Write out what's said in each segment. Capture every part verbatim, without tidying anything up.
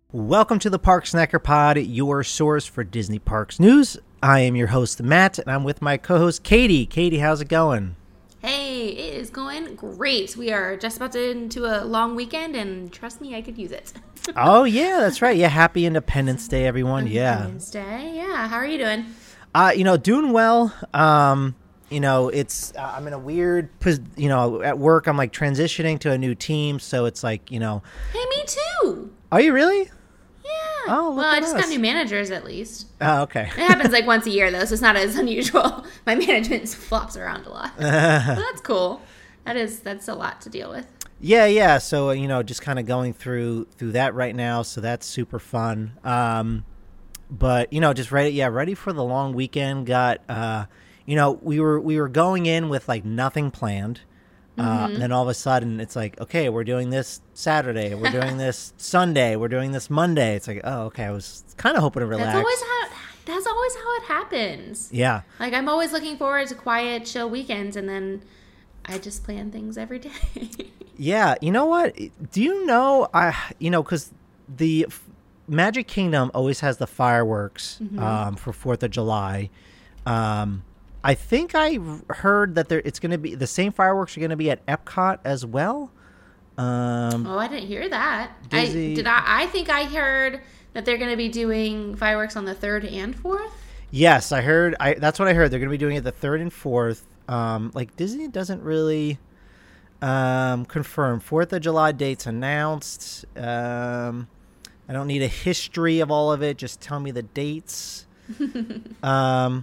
Welcome to the Park Snacker Pod, your source for Disney Parks news. I am your host, Matt, and I'm with my co-host, Katie. Katie, how's it going? Hey, it is going great. We are just about to into a long weekend, and trust me, I could use it. Oh, yeah, that's right. Yeah, happy Independence Day, everyone. Independence yeah. Day, yeah. How are you doing? Uh, you know, doing well. Um, you know, it's, uh, I'm in a weird, you know, at work, I'm like transitioning to a new team, so it's like, you know. Hey, me too. Are you really? Yeah. Oh, look well, at I just us. got new managers at least. Oh, okay. It happens like once a year though, so it's not as unusual. My management flops around a lot. But that's cool. That is that's a lot to deal with. Yeah, yeah. So, you know, just kind of going through through that right now, so that's super fun. Um but, you know, just ready yeah, ready for the long weekend. Got uh you know, we were we were going in with like nothing planned. Uh, Mm-hmm. and then all of a sudden, it's like, okay, we're doing this Saturday, we're doing this Sunday, we're doing this Monday. It's like, oh, okay, I was kind of hoping to relax. That's always how that's always how it happens. Yeah. Like I'm always looking forward to quiet, chill weekends, and then I just plan things every day. Yeah, you know what? Do you know, I, you know, because the F- Magic Kingdom always has the fireworks Mm-hmm. um, for fourth of July. Um I think I heard that there it's going to be the same fireworks are going to be at Epcot as well. Um, Oh, I didn't hear that. Disney- I did. I, I think I heard that they're going to be doing fireworks on the third and fourth. yes, I heard. I that's what I heard. They're going to be doing it the third and fourth. Um, like Disney doesn't really um, confirm Fourth of July dates announced. Um, I don't need a history of all of it. Just tell me the dates. um.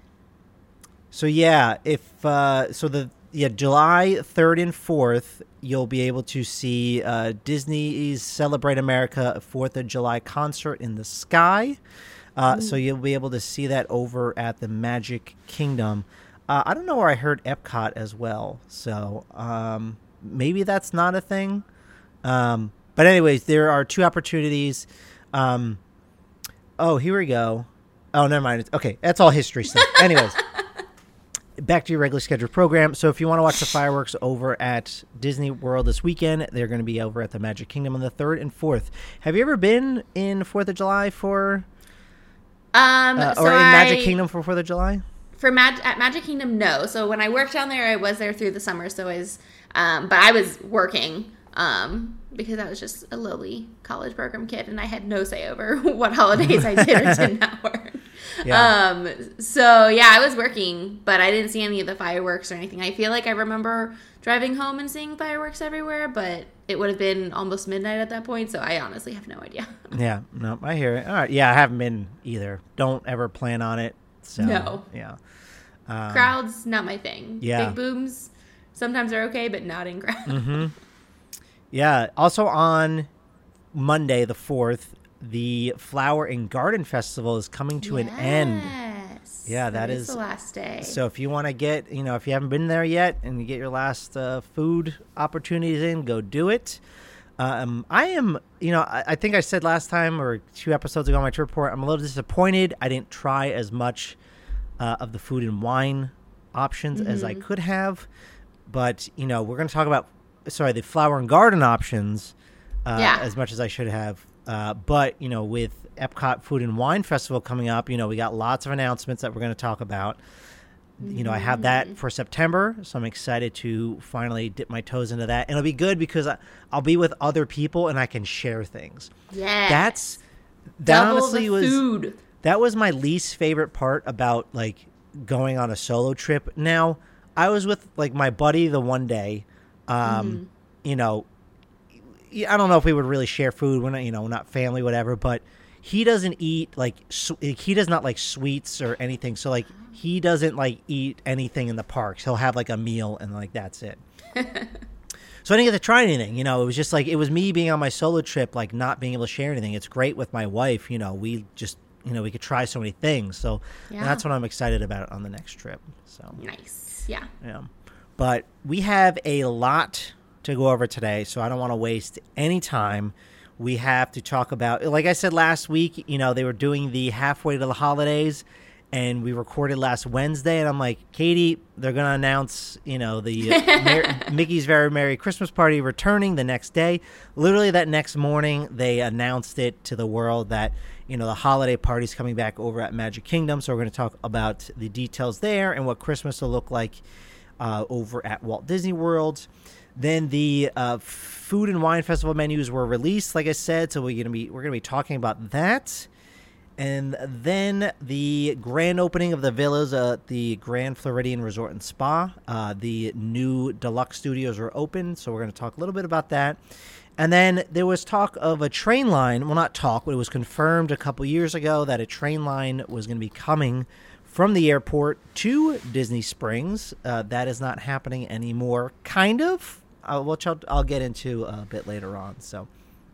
So yeah, if uh, so the yeah July third and fourth, you'll be able to see uh, Disney's Celebrate America Fourth of July concert in the sky. Uh, so you'll be able to see that over at the Magic Kingdom. Uh, I don't know where I heard Epcot as well, so um, maybe that's not a thing. Um, but anyways, there are two opportunities. Um, oh, here we go. Oh, never mind. It's, okay, that's all history stuff. Anyways. Back to your regular scheduled program. So if you want to watch the fireworks over at Disney World this weekend, they're going to be over at the Magic Kingdom on the third and fourth. Have you ever been in fourth of July for, Um, uh, so or in Magic I- Kingdom for fourth of July? For Mag- at Magic Kingdom, no. So when I worked down there, I was there through the summer. So I was, um, but I was working um, because I was just a lowly college program kid, and I had no say over what holidays I did or did not work. Yeah. Um, so yeah, I was working, but I didn't see any of the fireworks or anything. I feel like I remember driving home and seeing fireworks everywhere, but it would have been almost midnight at that point. So I honestly have no idea. Yeah, no, I hear it. All right, yeah, I haven't been either. Don't ever plan on it. So, No. yeah. Um, Crowds, not my thing. Yeah. Big booms, sometimes are okay, but not in crowds. Mm-hmm. Yeah. Also on Monday, the fourth, the Flower and Garden Festival is coming to an end. Yes. Yeah, that is- the last day. So if you want to get, you know, if you haven't been there yet and you get your last uh, food opportunities in, go do it. Um, I am, you know, I, I think I said last time or two episodes ago on my trip report, I'm a little disappointed. I didn't try as much uh, of the food and wine options as I could have. But, you know, we're going to talk about, sorry, the flower and garden options uh, Yeah. as much as I should have. Uh, but, you know, with Epcot Food and Wine Festival coming up, you know, we got lots of announcements that we're going to talk about. You know, I have that for September, so I'm excited to finally dip my toes into that. And it'll be good because I, I'll be with other people and I can share things. yeah. That's that Double honestly the was food. that was my least favorite part about like going on a solo trip. Now, I was with like my buddy the one day. Um, you know, I don't know if we would really share food. We're not, you know, we're not family, whatever. But he doesn't eat like su- he does not like sweets or anything. So like he doesn't like eat anything in the parks. He'll have like a meal and like that's it. So I didn't get to try anything. You know, it was just like it was me being on my solo trip, like not being able to share anything. It's great with my wife. You know, we just you know we could try so many things. So Yeah. that's what I'm excited about on the next trip. So. Nice. Yeah. Yeah. But we have a lot to go over today, so I don't want to waste any time. We have to talk about, like I said last week, you know, they were doing the halfway to the holidays, and we recorded last Wednesday, and I'm like, Katie, they're going to announce, you know, the uh, Mer- Mickey's Very Merry Christmas Party returning the next day. Literally that next morning, they announced it to the world that, you know, the holiday party's coming back over at Magic Kingdom. So we're going to talk about the details there and what Christmas will look like uh, over at Walt Disney World. Then the uh, food and wine festival menus were released, like I said, so we're going to be we're going to be talking about that. And then the grand opening of the villas at the Grand Floridian Resort and Spa. Uh, the new deluxe studios are open, so we're going to talk a little bit about that. And then there was talk of a train line. Well, not talk, but it was confirmed a couple years ago that a train line was going to be coming from the airport to Disney Springs. Uh, that is not happening anymore, kind of, uh, which I'll, I'll get into a bit later on. So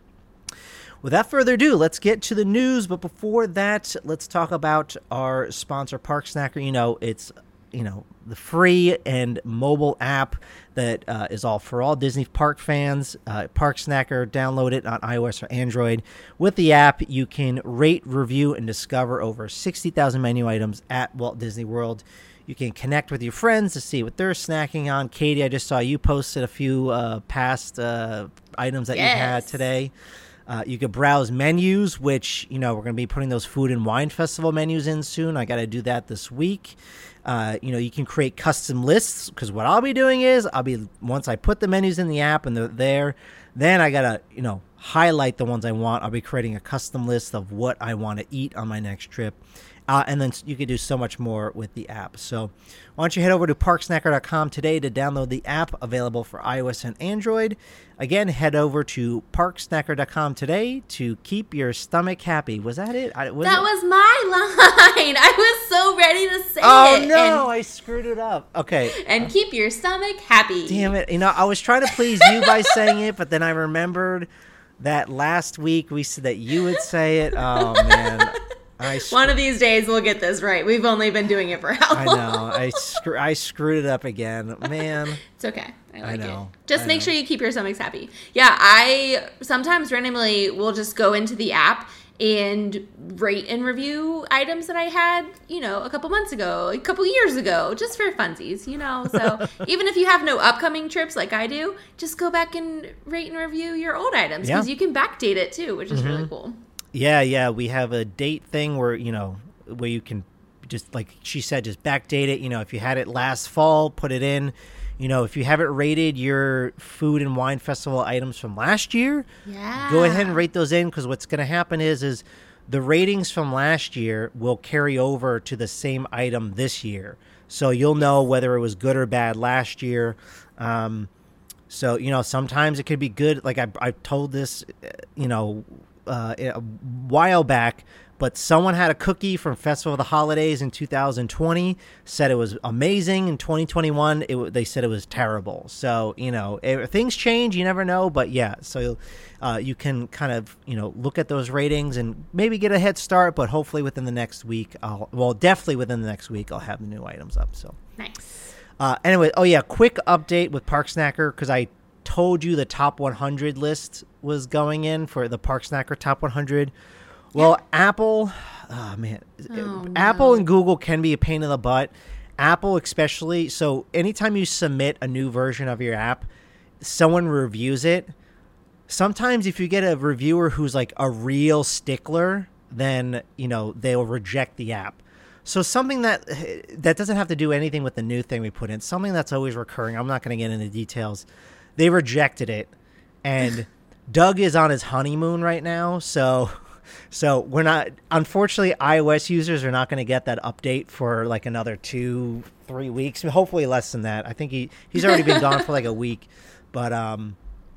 without further ado, let's get to the news. But before that, let's talk about our sponsor, Park Snacker. You know, it's, you know, the free and mobile app that uh, is all for all Disney park fans. Uh, Park Snacker, download it on iOS or Android. With the app, you can rate, review, and discover over sixty thousand menu items at Walt Disney World. You can connect with your friends to see what they're snacking on. Katie, I just saw you posted a few uh, past uh, items that Yes. you had today. Uh, you could browse menus, which, you know, we're going to be putting those food and wine festival menus in soon. I got to do that this week. Uh, you know, you can create custom lists, because what I'll be doing is I'll be, once I put the menus in the app and they're there, then I got to, you know, highlight the ones I want. I'll be creating a custom list of what I want to eat on my next trip. Uh, and then you can do so much more with the app. So why don't you head over to park snacker dot com today to download the app, available for iOS and Android. Again, head over to park snacker dot com today to keep your stomach happy. Was that it? I, was That it? was my line. I was so ready to say Oh, it. no, And, I screwed it up. Okay. and keep your stomach happy. Damn it. You know, I was trying to please you by saying it, but then I remembered that last week we said that you would say it. Oh, man. I sc- One of these days we'll get this right. We've only been doing it for how I long? know. I, screw- I screwed it up again. Man. It's okay. I like know. it. Just I make know. sure you keep your stomachs happy. Yeah, I sometimes randomly will just go into the app and rate and review items that I had, you know, a couple months ago, a couple years ago, just for funsies, you know. So even if you have no upcoming trips like I do, just go back and rate and review your old items, because Yeah. you can backdate it too, which is Mm-hmm. really cool. Yeah, yeah. We have a date thing where, you know, where you can just, like she said, just backdate it. You know, if you had it last fall, put it in. You know, if you haven't rated your food and wine festival items from last year, Yeah. go ahead and rate those in, because what's going to happen is is the ratings from last year will carry over to the same item this year. So you'll know whether it was good or bad last year. Um, so, you know, sometimes it could be good. Like I, I told this, uh, you know, uh, a while back, but someone had a cookie from Festival of the Holidays in two thousand twenty, said it was amazing. In twenty twenty-one, it, w- they said it was terrible. So, you know, if things change, you never know. But yeah, so uh, you can kind of, you know, look at those ratings and maybe get a head start. But hopefully within the next week, I'll, well, definitely within the next week, I'll have the new items up. So Nice. uh, anyway, oh yeah, quick update with Park Snacker, because I told you the top one hundred list was going in for the Park Snacker top one hundred. Well, yeah. Apple, oh man, Oh, Apple no. and Google can be a pain in the butt. Apple especially. So anytime you submit a new version of your app, someone reviews it. Sometimes if you get a reviewer who's like a real stickler, then, you know, they'll reject the app. So something that that doesn't have to do anything with the new thing we put in, something that's always recurring. I'm not going to get into details. They rejected it, and Doug is on his honeymoon right now, so so we're not. Unfortunately, iOS users are not going to get that update for like another two, three weeks. Hopefully, less than that. I think he he's already been gone for like a week, but um,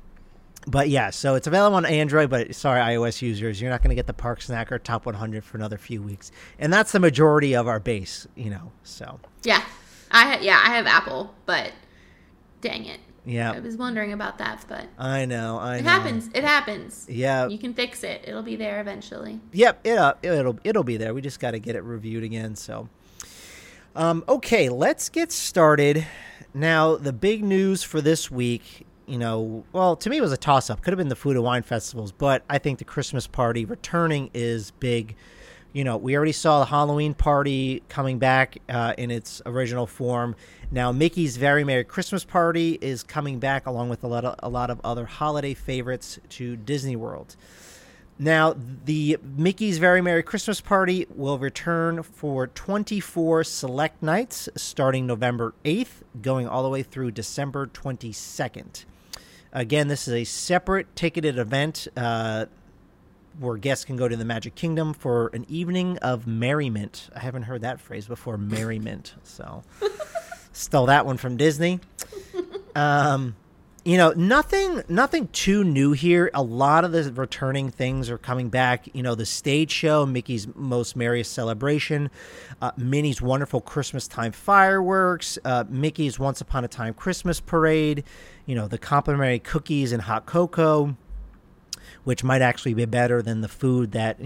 but yeah. So it's available on Android, but sorry, iOS users, you're not going to get the Park Snacker top one hundred for another few weeks, and that's the majority of our base, you know. So Yeah. I ha- yeah, I have Apple, but dang it. yeah, I was wondering about that, but I know, I it know. happens. It happens. Yeah. You can fix it. It'll be there eventually. Yep, it, uh, it'll it'll be there. We just got to get it reviewed again. So, um, okay, let's get started. Now, the big news for this week, you know, well, to me it was a toss-up. Could have been the food and wine festivals, but I think the Christmas party returning is big. you know, we already saw the Halloween party coming back uh, in its original form. Now, Mickey's Very Merry Christmas Party is coming back along with a lot of, a lot of other holiday favorites to Disney World. Now, the Mickey's Very Merry Christmas Party will return for twenty-four select nights starting November eighth, going all the way through December twenty-second. Again, this is a separate ticketed event uh, where guests can go to the Magic Kingdom for an evening of merriment. I haven't heard that phrase before, merriment. So, stole that one from Disney. Um, you know, nothing, nothing too new here. A lot of the returning things are coming back. You know, the stage show, Mickey's Most Merriest Celebration, uh, Minnie's Wonderful Christmas Time Fireworks, uh, Mickey's Once Upon a Time Christmas Parade. You know, the complimentary cookies and hot cocoa, which might actually be better than the food that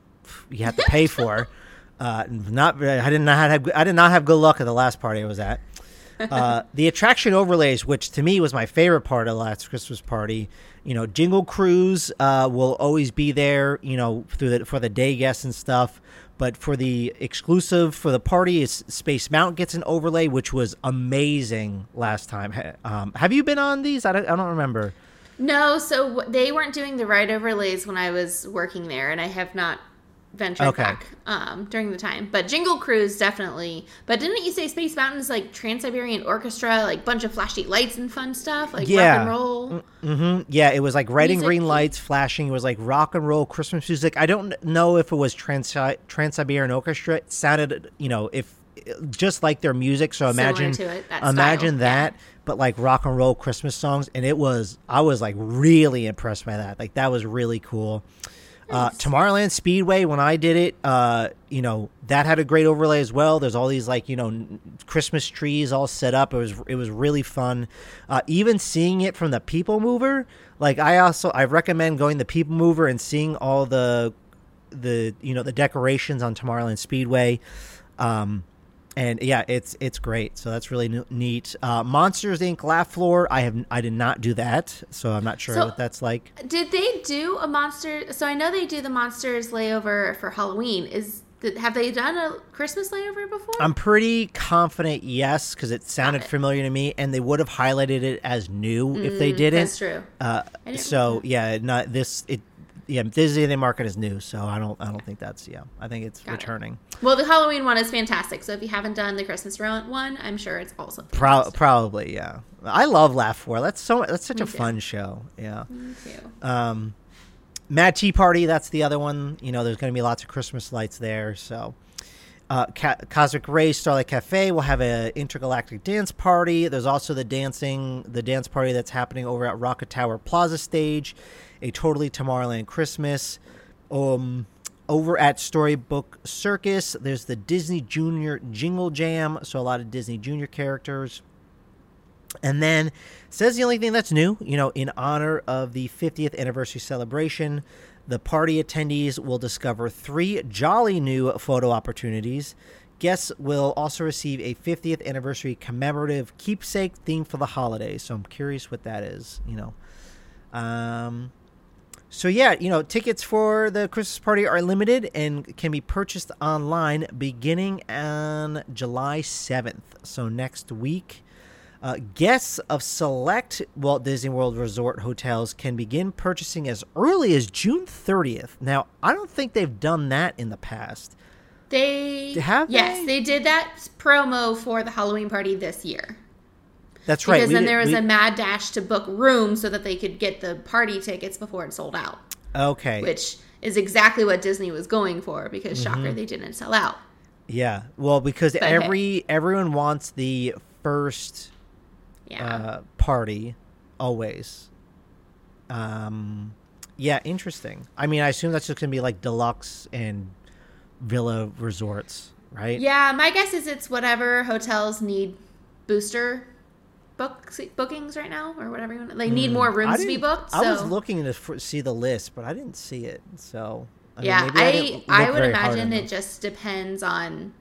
you have to pay for. Uh, not, I did not have, I did not have good luck at the last party I was at. Uh, the attraction overlays, which to me was my favorite part of the last Christmas party. You know, Jingle Cruise uh, will always be there. You know, through the, for the day guests and stuff. But for the exclusive for the party, is Space Mountain gets an overlay, which was amazing last time. Um, have you been on these? I don't, I don't remember. No, so they weren't doing the ride overlays when I was working there, and I have not ventured okay. back um, during the time. But Jingle Cruise, definitely. But didn't you say Space Mountain's like Trans-Siberian Orchestra, like bunch of flashy lights and fun stuff, like yeah. rock and roll? Mm-hmm. Yeah, it was like red music. and green lights flashing. It was like rock and roll Christmas music. I don't know if it was Trans- Trans-Siberian Orchestra. It sounded, you know, if just like their music. So imagine, to it, that imagine style. that. Yeah. But like rock and roll Christmas songs, and it was, I was like really impressed by that. Like that was really cool. Uh, Tomorrowland Speedway, when I did it, uh, you know, that had a great overlay as well. There's all these like, you know, Christmas trees all set up. It was, it was really fun. Uh, even seeing it from the People Mover, like I also, I recommend going the People Mover and seeing all the, the, you know, the decorations on Tomorrowland Speedway. Um, And yeah, it's it's great. So that's really neat. Uh, Monsters Incorporated. Laugh Floor. I have I did not do that, so I'm not sure so, what that's like. Did they do a monster? So I know they do the Monsters layover for Halloween. Is have they done a Christmas layover before? I'm pretty confident, yes, because it sounded familiar to me, and they would have highlighted it as new mm, if they didn't. That's true. Uh, so yeah, not this. It yeah, Disney they market as new, so I don't I don't think that's yeah. I think it's Got returning. It. Well, the Halloween one is fantastic. So if you haven't done the Christmas one, I'm sure it's also Pro- probably yeah. I love Laugh Floor. That's so that's such Me a too. fun show. Yeah. Me too. Um, Mad Tea Party. That's the other one. You know, there's going to be lots of Christmas lights there. So. Uh, Ca- Cosmic Ray Starlight Cafe will have an intergalactic dance party. There's also the dancing, the dance party that's happening over at Rocket Tower Plaza Stage, a totally Tomorrowland Christmas. Um, over at Storybook Circus, there's the Disney Junior Jingle Jam, so a lot of Disney Junior characters. And then it says the only thing that's new, you know, in honor of the fiftieth anniversary celebration, the party attendees will discover three jolly new photo opportunities. Guests will also receive a fiftieth anniversary commemorative keepsake theme for the holidays. So I'm curious what that is, you know. Um, so yeah, you know, tickets for the Christmas party are limited and can be purchased online beginning on July seventh. So next week. Uh, guests of select Walt Disney World Resort hotels can begin purchasing as early as June thirtieth. Now, I don't think they've done that in the past. They have yes, they? they did that promo for the Halloween party this year. That's right. Because we then did, there was we, a mad dash to book rooms so that they could get the party tickets before it sold out. Okay. Which is exactly what Disney was going for because, mm-hmm. shocker, they didn't sell out. Yeah. Well, because but every hey. everyone wants the first yeah. uh, party always. Um, yeah, interesting. I mean, I assume that's just going to be like deluxe and villa resorts, right? Yeah, my guess is it's whatever hotels need booster book bookings right now or whatever you want. They need mm. more rooms to be booked. So. I was looking to f- see the list, but I didn't see it. So I yeah, mean, I I, I would imagine it just depends on.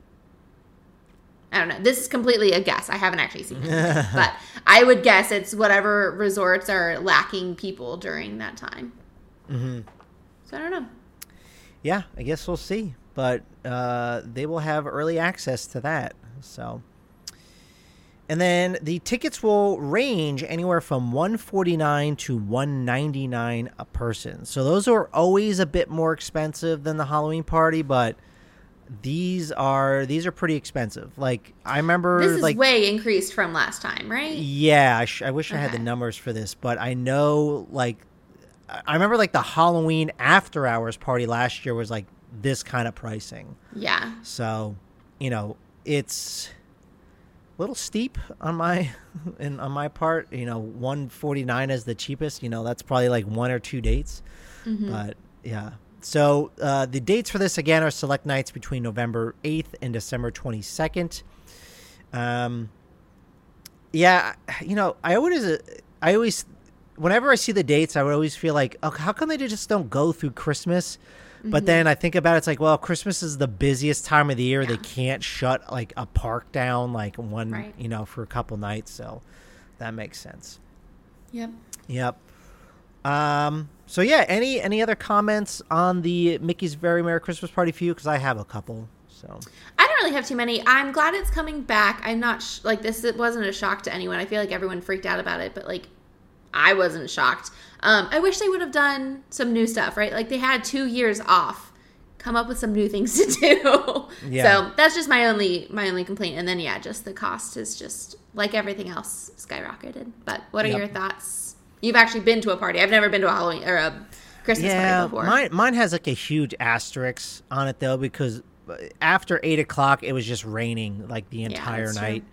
I don't know. This is completely a guess. I haven't actually seen it, but I would guess it's whatever resorts are lacking people during that time. Mm-hmm. So I don't know. Yeah, I guess we'll see. but uh, they will have early access to that. So, and then the tickets will range anywhere from one forty-nine to one ninety-nine a person. So those are always a bit more expensive than the Halloween party, but these are these are pretty expensive. Like I remember, this is like way increased from last time, right? Yeah, I, sh- I wish okay. I had the numbers for this, but I know like I remember like the Halloween after hours party last year was like this kind of pricing. Yeah. So, you know, it's a little steep on my in on my part. You know, one forty-nine is the cheapest. You know, that's probably like one or two dates. Mm-hmm. But yeah. So uh, the dates for this again are select nights between November eighth and December twenty-second. Um. Yeah, you know, I always I always whenever I see the dates, I would always feel like, oh, how come they just don't go through Christmas? But mm-hmm. then I think about it, it's like, well, Christmas is the busiest time of the year. Yeah. They can't shut like a park down like one, right. you know, for a couple nights. So that makes sense. Yep. Yep. Um. So yeah, any any other comments on the Mickey's Very Merry Christmas Party for you? Because I have a couple. So I don't really have too many. I'm glad it's coming back. I'm not sh- like this. It wasn't a shock to anyone. I feel like everyone freaked out about it, but like I wasn't shocked. Um, I wish they would have done some new stuff, right? Like they had two years off. Come up with some new things to do. Yeah. So that's just my only my only complaint. And then yeah, just the cost is just like everything else skyrocketed. But what are yep. your thoughts? You've actually been to a party. I've never been to a Halloween or a Christmas yeah, party before. Mine mine has like a huge asterisk on it though, because after eight o'clock it was just raining like the entire yeah, night.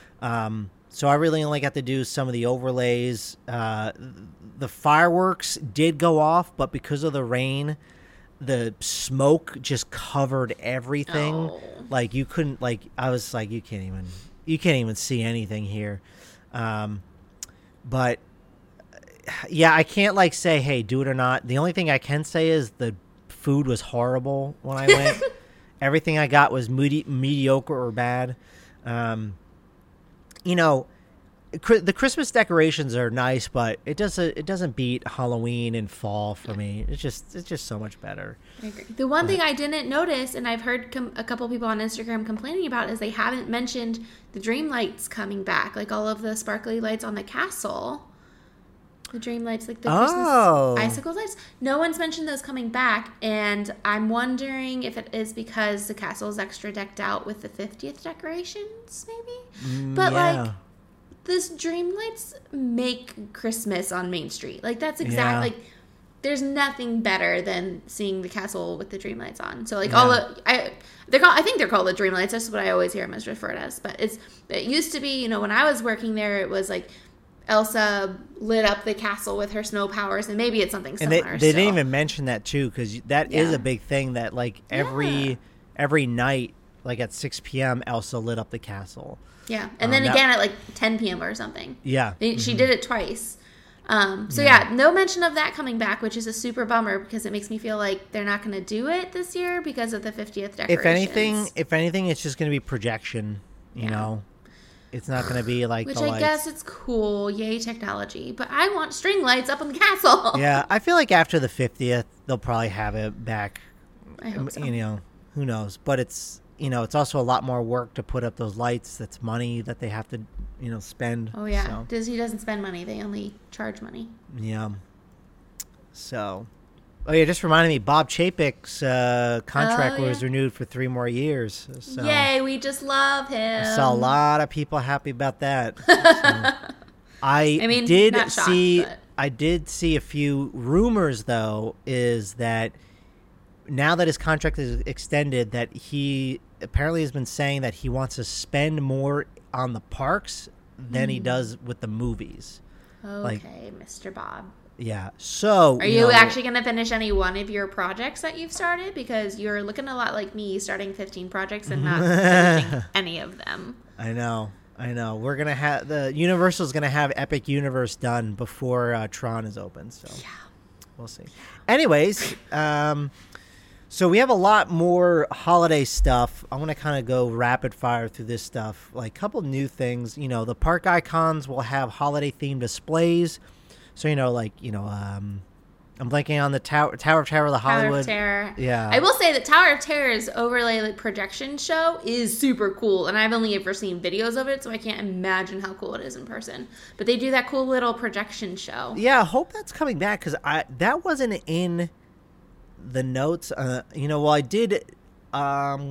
Um So I really only got to do some of the overlays. Uh, the fireworks did go off, but because of the rain, the smoke just covered everything. Oh. Like you couldn't, like I was like, you can't even, you can't even see anything here. Um, but yeah, I can't like say, hey, do it or not. The only thing I can say is the food was horrible when I went. Everything I got was medi- mediocre or bad. Um, You know, the Christmas decorations are nice, but it doesn't it doesn't beat Halloween and fall for me. It's just it's just so much better. I agree. The one but, thing I didn't notice, and I've heard com- a couple people on Instagram complaining about, is they haven't mentioned the dream lights coming back, like all of the sparkly lights on the castle. The dream lights, like the oh. Christmas icicle lights. No one's mentioned those coming back, and I'm wondering if it is because the castle is extra decked out with the fiftieth decorations, maybe? Mm, but, yeah. like, this dream lights make Christmas on Main Street. Like, that's exactly, yeah. like, there's nothing better than seeing the castle with the dream lights on. So, like, yeah. all the, I, they're called, I think they're called the dream lights. That's what I always hear them as referred as. But it's, it used to be, you know, when I was working there, it was, like, Elsa lit up the castle with her snow powers, and maybe it's something similar. And they, they didn't even mention that too, because that yeah. is a big thing. That like every yeah. every night, like at six p.m., Elsa lit up the castle. Yeah, and um, then that, again at like ten p.m. or something. Yeah, they, mm-hmm. she did it twice. Um, so yeah. yeah, no mention of that coming back, which is a super bummer because it makes me feel like they're not going to do it this year because of the fiftieth decorations. If anything, if anything, it's just going to be projection. You yeah. know. It's not going to be like Which the I lights. guess it's cool. Yay, technology. But I want string lights up on the castle. Yeah, I feel like after the fiftieth, they'll probably have it back. I hope so. You know, who knows? But it's, you know, it's also a lot more work to put up those lights. That's money that they have to, you know, spend. Oh, yeah. So. Disney doesn't spend money. They only charge money. Yeah. So... Oh, yeah, just reminded me, Bob Chapek's uh, contract oh, yeah. was renewed for three more years. So Yay, we just love him. I saw a lot of people happy about that. So I, I mean, did not shocked, see but... I did see a few rumors, though, is that now that his contract is extended, that he apparently has been saying that he wants to spend more on the parks than mm. he does with the movies. Okay, like, Mister Bob. Yeah. So, are you, you know, actually going to finish any one of your projects that you've started? Because you're looking a lot like me, starting fifteen projects and not finishing any of them. I know. I know. We're going to have the Universal's going to have Epic Universe done before uh, Tron is open. So, yeah. We'll see. Anyways, um, so we have a lot more holiday stuff. I'm going to kind of go rapid fire through this stuff. Like a couple new things. You know, the park icons will have holiday themed displays. So, you know, like, you know, um, I'm blanking on the Tower Tower of Terror, the Hollywood. Tower of Terror. Yeah. I will say that Tower of Terror's overlay like, projection show is super cool, and I've only ever seen videos of it, so I can't imagine how cool it is in person. But they do that cool little projection show. Yeah, I hope that's coming back because I that wasn't in the notes. Uh, you know, well, I did. Um,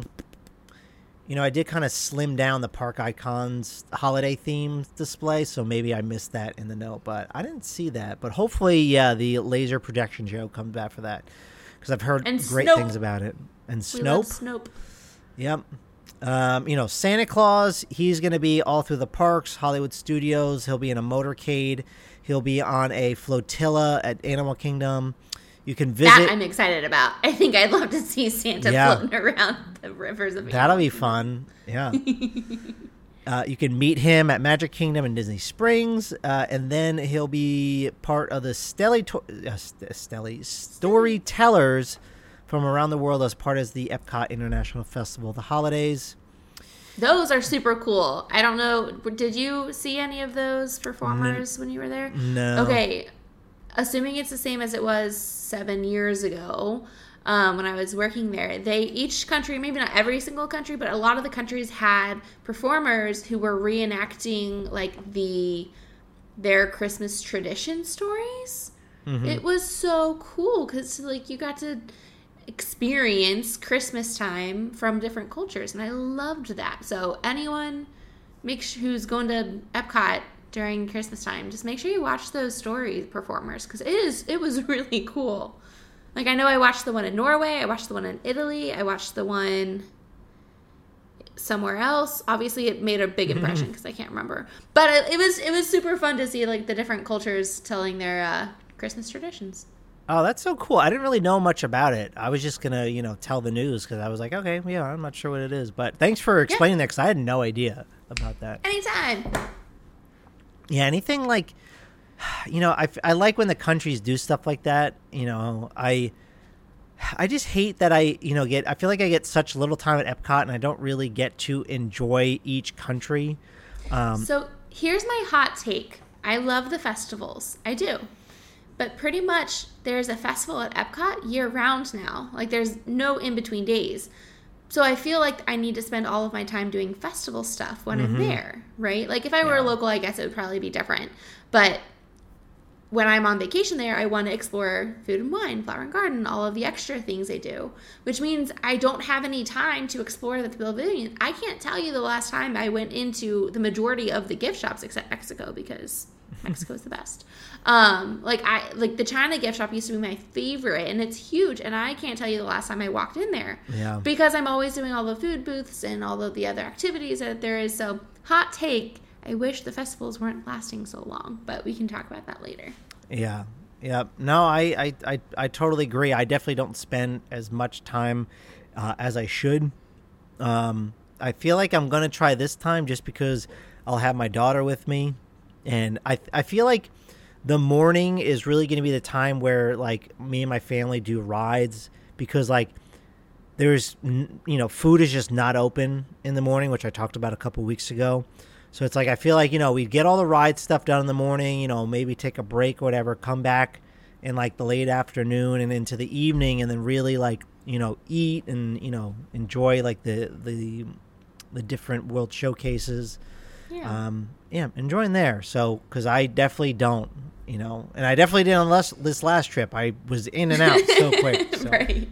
You know, I did kind of slim down the Park Icons holiday theme display, so maybe I missed that in the note, but I didn't see that. But hopefully, yeah, the laser projection show comes back for that because I've heard and great Snope. things about it. And We love Snope. Snope. Yep. Um, you know, Santa Claus, he's going to be all through the parks, Hollywood Studios. He'll be in a motorcade. He'll be on a flotilla at Animal Kingdom. You can visit. That I'm excited about. I think I'd love to see Santa Yeah. floating around the rivers of That'll be fun. Yeah. uh, you can meet him at Magic Kingdom in Disney Springs, uh, and then he'll be part of the Stelly, to- uh, St- Stelly Storytellers from around the world as part of the Epcot International Festival of the Holidays. Those are super cool. I don't know. Did you see any of those performers when you were there? No. Okay. Assuming it's the same as it was seven years ago um, when I was working there, they each country, maybe not every single country, but a lot of the countries had performers who were reenacting like the their Christmas tradition stories. Mm-hmm. It was so cool because like you got to experience Christmas time from different cultures, and I loved that. So anyone make sure, who's going to Epcot during Christmas time, just make sure you watch those story performers because it is it was really cool. Like I know I watched the one in Norway, I watched the one in Italy, I watched the one somewhere else. Obviously, it made a big impression because I can't remember, but it, it was it was super fun to see like the different cultures telling their uh, Christmas traditions. Oh, that's so cool. I didn't really know much about it. I was just going to, you know, tell the news because I was like, okay, yeah, I'm not sure what it is. But thanks for explaining yeah. that because I had no idea about that. Anytime. Yeah, anything like, you know, I, I like when the countries do stuff like that. You know, I I just hate that I, you know, get, I feel like I get such little time at Epcot and I don't really get to enjoy each country. Um, so here's my hot take. I love the festivals. I do. But pretty much there's a festival at Epcot year round now. Like there's no in-between days. So I feel like I need to spend all of my time doing festival stuff when mm-hmm. I'm there, right? Like if I were yeah. a local, I guess it would probably be different. But when I'm on vacation there, I want to explore Food and Wine, Flower and Garden, all of the extra things they do, which means I don't have any time to explore the pavilion. I can't tell you the last time I went into the majority of the gift shops except Mexico because Mexico's the best. Um, like I like the China gift shop used to be my favorite, and it's huge. And I can't tell you the last time I walked in there, yeah, because I'm always doing all the food booths and all of the other activities that there is. So hot take: I wish the festivals weren't lasting so long, but we can talk about that later. Yeah, yeah. No, I I I, I totally agree. I definitely don't spend as much time uh, as I should. Um, I feel like I'm gonna try this time just because I'll have my daughter with me. And I I feel like the morning is really going to be the time where, like, me and my family do rides because, like, there's, you know, food is just not open in the morning, which I talked about a couple weeks ago. So it's like I feel like, you know, we get all the ride stuff done in the morning, you know, maybe take a break or whatever, come back in, like, the late afternoon and into the evening and then really, like, you know, eat and, you know, enjoy, like, the the, the different world showcases. Yeah. Um, yeah, enjoying there. So, because I definitely don't, you know, and I definitely did on less, this last trip. I was in and out so quick. So. Right.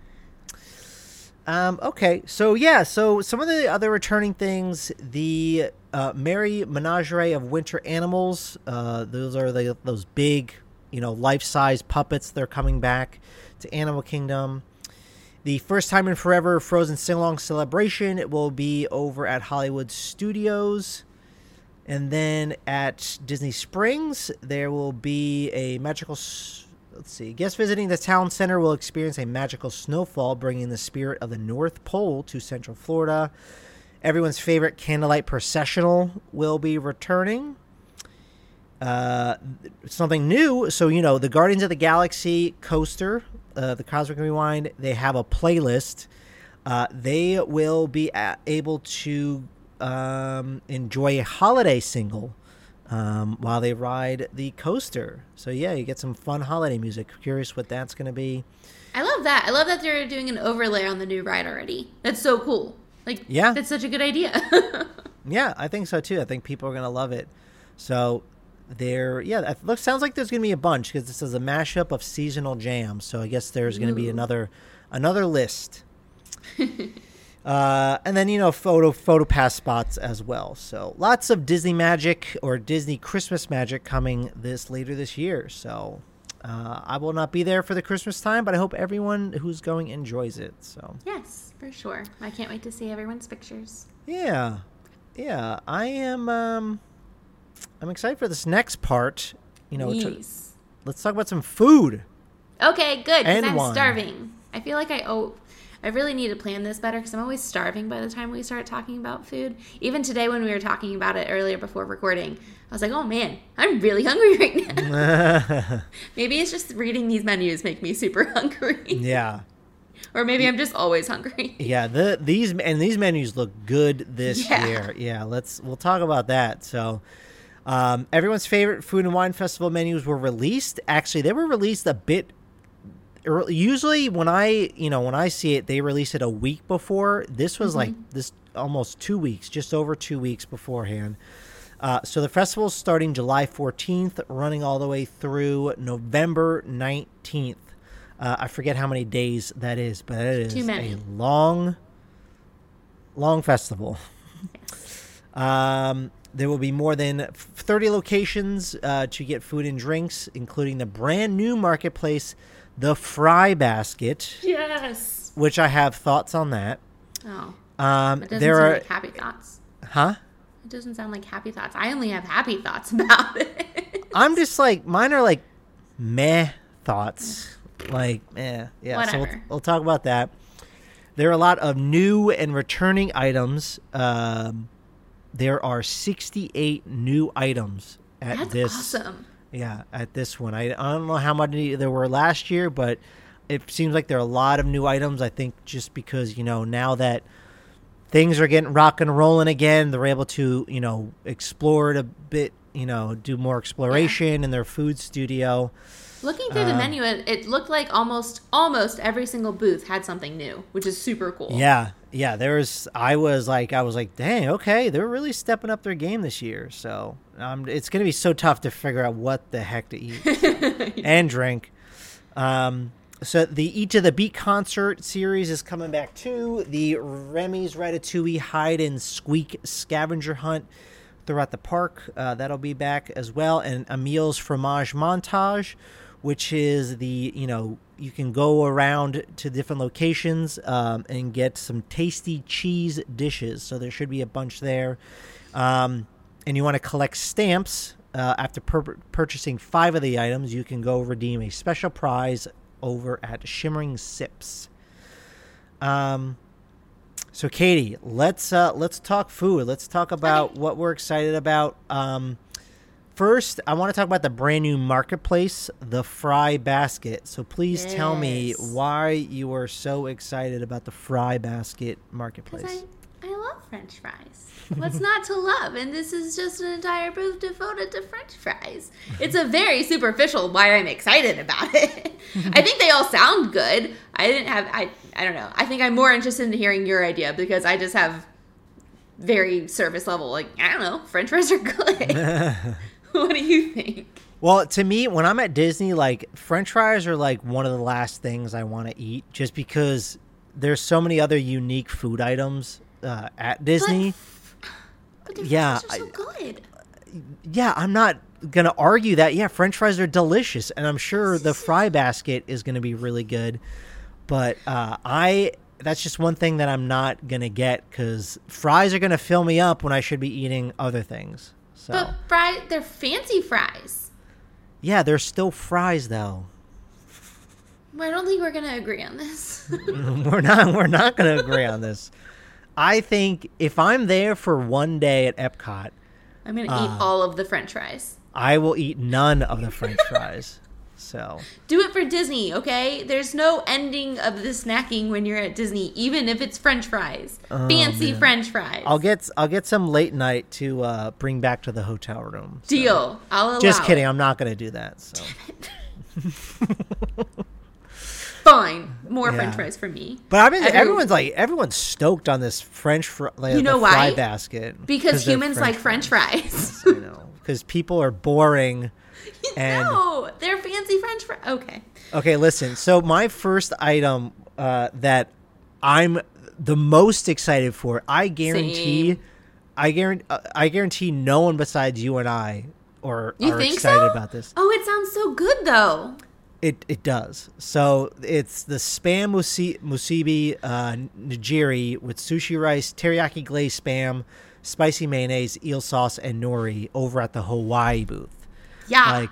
Um, okay, so yeah, so some of the other returning things, the uh, Merry Menagerie of Winter Animals, uh, those are the, those big, you know, life-size puppets. They're coming back to Animal Kingdom. The first time in forever Frozen Sing-Along Celebration, it will be over at Hollywood Studios. And then at Disney Springs, there will be a magical... Let's see. Guests visiting the town center will experience a magical snowfall, bringing the spirit of the North Pole to Central Florida. Everyone's favorite candlelight processional will be returning. Uh, something new. So, you know, the Guardians of the Galaxy coaster, uh, the Cosmic Rewind, they have a playlist. Uh, they will be a- able to um, enjoy a holiday single um, while they ride the coaster. So yeah, you get some fun holiday music. Curious what that's going to be. I love that. I love that they're doing an overlay on the new ride already. That's so cool. Like, yeah, that's such a good idea. Yeah, I think so too. I think people are going to love it. So there, yeah, it looks sounds like there's going to be a bunch because this is a mashup of seasonal jams. So I guess there's going to be another another list. uh, and then you know photo photo pass spots as well. So lots of Disney magic or Disney Christmas magic coming this later this year. So uh, I will not be there for the Christmas time, but I hope everyone who's going enjoys it. So yes, for sure. I can't wait to see everyone's pictures. Yeah, yeah, I am. Um, I'm excited for this next part. You know, yes. to, let's talk about some food. Okay, good. Because I'm wine. starving. I feel like I owe. I really need to plan this better because I'm always starving by the time we start talking about food. Even today when we were talking about it earlier before recording, I was like, oh man, I'm really hungry right now. Maybe it's just reading these menus make me super hungry. Yeah. Or maybe I'm just always hungry. Yeah, the these and these menus look good this Yeah. year. Yeah, let's we'll talk about that. So um, everyone's favorite food and wine festival menus were released. Actually, they were released a bit early. Usually when I, you know, when I see it, they release it a week before. This was mm-hmm. like this almost two weeks, just over two weeks beforehand. Uh, so the festival is starting July fourteenth, running all the way through November nineteenth. Uh, I forget how many days that is, but it is Too many. a long, long festival. Yes. Um, there will be more than thirty locations uh, to get food and drinks, including the brand new marketplace, the Fry Basket. Yes. Which I have thoughts on that. Oh. Um, it doesn't there sound are like happy thoughts. Huh? It doesn't sound like happy thoughts. I only have happy thoughts about it. I'm just like mine are like meh thoughts. Like, eh, yeah. Whatever. So we'll, we'll talk about that. There are a lot of new and returning items. Um, there are sixty-eight new items at That's this. awesome. Yeah, at this one. I, I don't know how many there were last year, but it seems like there are a lot of new items. I think just because, you know, now that things are getting rock and rolling again, they're able to, you know, explore it a bit, you know, do more exploration yeah. in their food studio. Looking through uh, the menu, it, it looked like almost almost every single booth had something new, which is super cool. Yeah, yeah. There's, I was like, I was like, dang, okay, they're really stepping up their game this year. So um, it's going to be so tough to figure out what the heck to eat and drink. Um, so the Eat to the Beat concert series is coming back too. The Remy's Ratatouille Hide and Squeak Scavenger Hunt throughout the park, uh, that'll be back as well. And Emil's Fromage Montage, which is the, you know, you can go around to different locations um, and get some tasty cheese dishes. So there should be a bunch there. Um, and you want to collect stamps. Uh, after pur- purchasing five of the items, you can go redeem a special prize over at Shimmering Sips. Um, so Katie, let's uh, let's talk food. Let's talk about okay. what we're excited about. Um, First, I want to talk about the brand new marketplace, the Fry Basket. So please yes. tell me why you are so excited about the Fry Basket marketplace. Because I, I love French fries. What's not to love? And this is just an entire booth devoted to French fries. It's a very superficial why I'm excited about it. I think they all sound good. I didn't have, I, I don't know. I think I'm more interested in hearing your idea because I just have very surface level, like, I don't know, French fries are good. What do you think? Well, to me, when I'm at Disney, like, French fries are like one of the last things I want to eat just because there's so many other unique food items uh, at Disney. But, but yeah, fries are so good. I, yeah, I'm not going to argue that. Yeah, French fries are delicious, and I'm sure the Fry Basket is going to be really good. But uh, I... that's just one thing that I'm not going to get because fries are going to fill me up when I should be eating other things. So. But fries, they're fancy fries. Yeah, they're still fries, though. Well, I don't think we're going to agree on this. we're not. We're not going to agree on this. I think if I'm there for one day at Epcot, I'm going to uh, eat all of the French fries. I will eat none of the French fries. So do it for Disney, okay? There's no ending of the snacking when you're at Disney, even if it's French fries, oh, fancy man. French fries. I'll get I'll get some late night to uh, bring back to the hotel room. So. Deal. I'll allow Just kidding. it. I'm not going to do that. So. Fine, more Yeah. French fries for me. But I mean, Every- everyone's like everyone's stoked on this French fr- like, You know the fry why? basket Because they're humans like French fries. I know, because people are boring. And No, they're fancy French fries. Okay. okay, listen. So my first item uh, that I'm the most excited for, I guarantee, Same. I guarantee, uh, I guarantee, no one besides you and I or You are think excited so? about this. Oh, it sounds so good though. It it does. So it's the spam musi- musubi uh, nigiri with sushi rice, teriyaki glazed spam, spicy mayonnaise, eel sauce, and nori over at the Hawaii booth. Yeah. Like,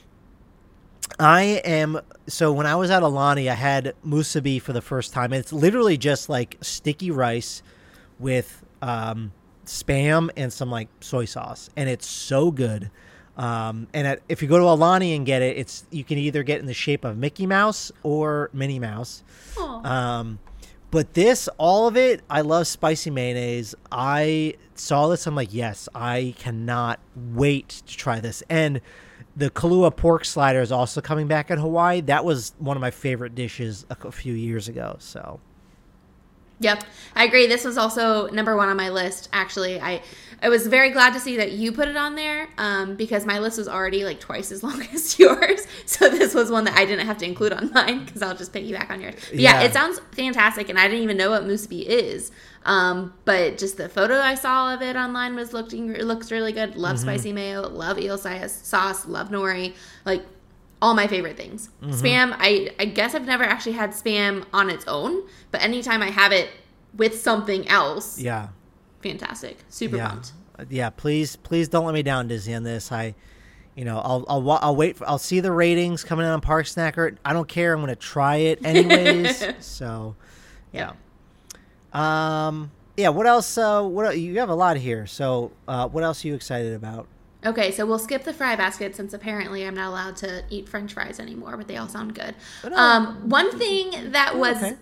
I am. So when I was at Alani, I had musubi for the first time. It's literally just like sticky rice with um, spam and some like soy sauce, and it's so good. Um, and at, if you go to Alani and get it, it's you can either get in the shape of Mickey Mouse or Minnie Mouse. Aw. Um, but this, all of it, I love spicy mayonnaise. I saw this, I'm like, yes, I cannot wait to try this. And the Kahlua pork slider is also coming back in Hawaii. That was one of my favorite dishes a, a few years ago. So. Yep, I agree. This was also number one on my list. Actually, I I was very glad to see that you put it on there um, because my list was already like twice as long as yours. So this was one that I didn't have to include on mine because I'll just piggyback on yours. But yeah. Yeah. It sounds fantastic, and I didn't even know what musubi is. Um, but just the photo I saw of it online was looking it looks really good. Love Mm-hmm. spicy mayo, love eel sauce, love nori, like all my favorite things. Mm-hmm. Spam, I, I guess I've never actually had spam on its own, but anytime I have it with something else, Yeah. fantastic. Super yeah. pumped. Yeah. Please, please don't let me down, Disney, on this. I, you know, I'll, I'll, wa- I'll wait. For, I'll see the ratings coming in on Park Snacker. I don't care. I'm going to try it anyways. So, yeah. Um, yeah. What else? Uh, what el- you have a lot here. So, uh, what else are you excited about? Okay, so we'll skip the fry basket since apparently I'm not allowed to eat French fries anymore, but they all sound good. no. Um, one thing that was okay.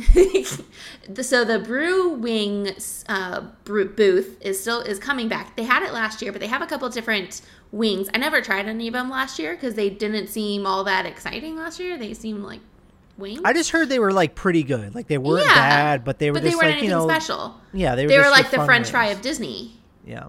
the- so the Brew Wing uh, brew, booth is still is coming back. They had it last year, but they have a couple different wings. I never tried any of them last year because they didn't seem all that exciting last year. They seemed like wings. I just heard they were like pretty good. Like they weren't Yeah, bad, but they were but they just weren't like anything you know, special. yeah, they were. They were just like your the fun French fry wings. of Disney. Yeah.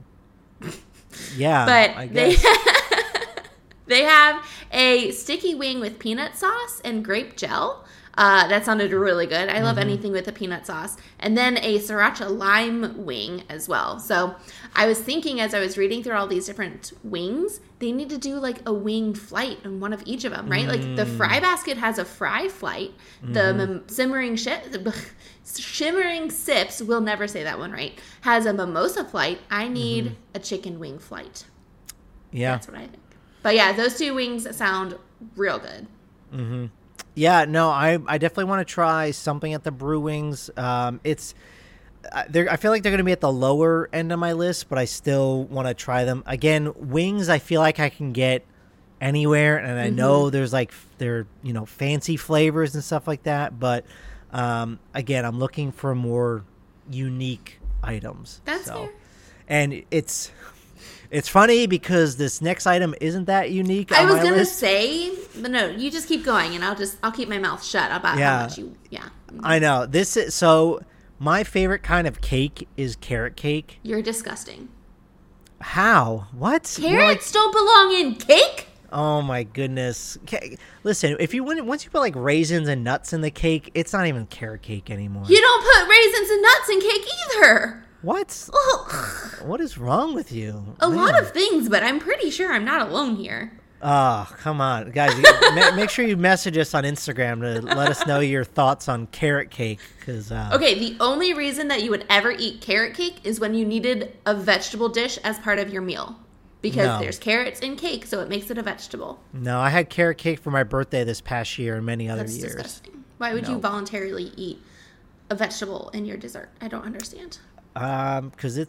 Yeah. But I they guess. they have a sticky wing with peanut sauce and grape gel. Uh, that sounded really good. I love Mm-hmm. anything with a peanut sauce. And then a sriracha lime wing as well. So I was thinking as I was reading through all these different wings, they need to do like a winged flight on one of each of them, right? Like the fry Mm. basket has a fry flight. The Mm-hmm. mim- simmering shi- shimmering sips, we'll never say that one right, has a mimosa flight. I need Mm-hmm. a chicken wing flight. Yeah. That's what I think. But yeah, those two wings sound real good. Mm-hmm. Yeah, no, I I definitely want to try something at the Brew Wings. Um, it's uh, they're I feel like they're going to be at the lower end of my list, but I still want to try them. Again, wings I feel like I can get anywhere, and I know there's like f- they're you know fancy flavors and stuff like that. But um, again, I'm looking for more unique items. That's so. fair. And it's. It's funny because this next item isn't that unique. I on was my gonna list. say, but no, you just keep going, and I'll just I'll keep my mouth shut about Yeah. how much you. Yeah, I know this is so. My favorite kind of cake is carrot cake. you're disgusting. How? What? You're Carrots like- don't belong in cake. oh my goodness! Ca- Listen, if you when- once you put like raisins and nuts in the cake, it's not even carrot cake anymore. You don't put raisins and nuts in cake either. What? Ugh. What is wrong with you? A lot Man. of things, but I'm pretty sure I'm not alone here. Oh, come on, guys! you- ma- make sure you message us on Instagram to let us know your thoughts on carrot cake. Because uh, Okay, the only reason that you would ever eat carrot cake is when you needed a vegetable dish as part of your meal. Because No. there's carrots in cake, so it makes it a vegetable. no, I had carrot cake for my birthday this past year and many other That's years. disgusting. Why would No. you voluntarily eat a vegetable in your dessert? I don't understand. Um, because it's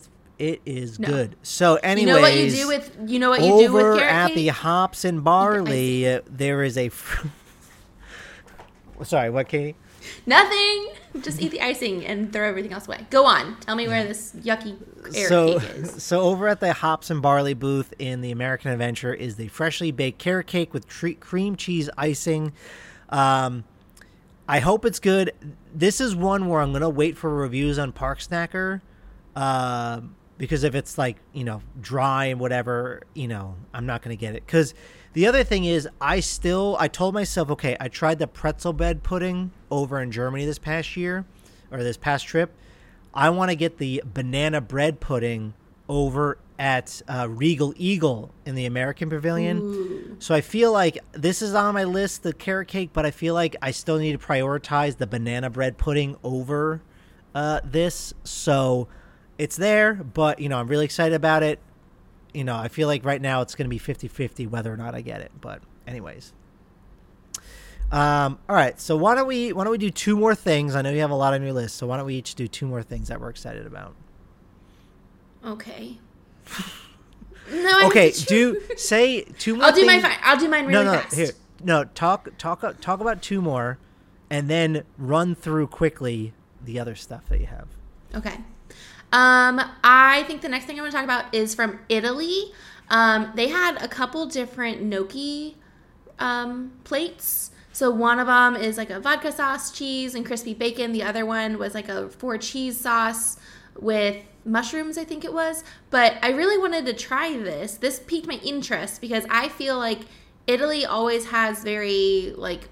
it is No. good. So, anyways, You know what you do with you know what you do with over carrot at cake? the Hops and Barley, uh, there is a. Fr- Sorry, what, Katie? Nothing. Just eat the icing and throw everything else away. Go on. Tell me where this yucky carrot So, cake is. so over at the Hops and Barley booth in the American Adventure is the freshly baked carrot cake with tre- cream cheese icing. Um, I hope it's good. This is one where I'm going to wait for reviews on Park Snacker. Uh, because if it's like, you know, dry and whatever, you know, I'm not going to get it. Because the other thing is, I still, I told myself, okay, I tried the pretzel bed pudding over in Germany this past year, or this past trip. I want to get the banana bread pudding over at uh, Regal Eagle in the American Pavilion. Ooh. So I feel like this is on my list, the carrot cake, but I feel like I still need to prioritize the banana bread pudding over uh, this. So it's there, but, you know, I'm really excited about it. You know, I feel like right now it's going to be fifty-fifty whether or not I get it. But anyways. Um, all right. So why don't we why don't we do two more things? I know you have a lot on your list. So why don't we each do two more things that we're excited about? Okay. No, I Okay, have to choose. do say two more I'll do things. mine. Fine. I'll do mine really no, no, fast. here. No, talk talk talk about two more and then run through quickly the other stuff that you have. Okay. Um, I think the next thing I'm going to talk about is from Italy. Um, they had a couple different gnocchi um, plates. So one of them is like a vodka sauce, cheese, and crispy bacon. The other one was like a four cheese sauce with mushrooms, I think it was. But I really wanted to try this. This piqued my interest because I feel like Italy always has very like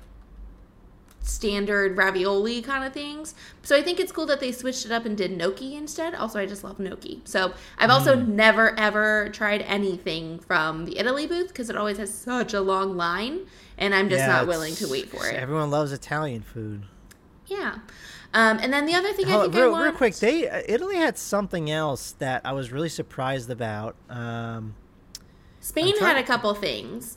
standard ravioli kind of things. So I think it's cool that they switched it up and did gnocchi instead. Also, I just love gnocchi. So I've also Mm. never ever tried anything from the Italy booth because it always has such a long line and I'm just Yeah, not it's- willing to wait for it. Everyone loves Italian food. Yeah. Um, and then the other thing I Oh, think real, I want... real quick, they uh, Italy had something else that I was really surprised about. Um, Spain I'm trying- had a couple things.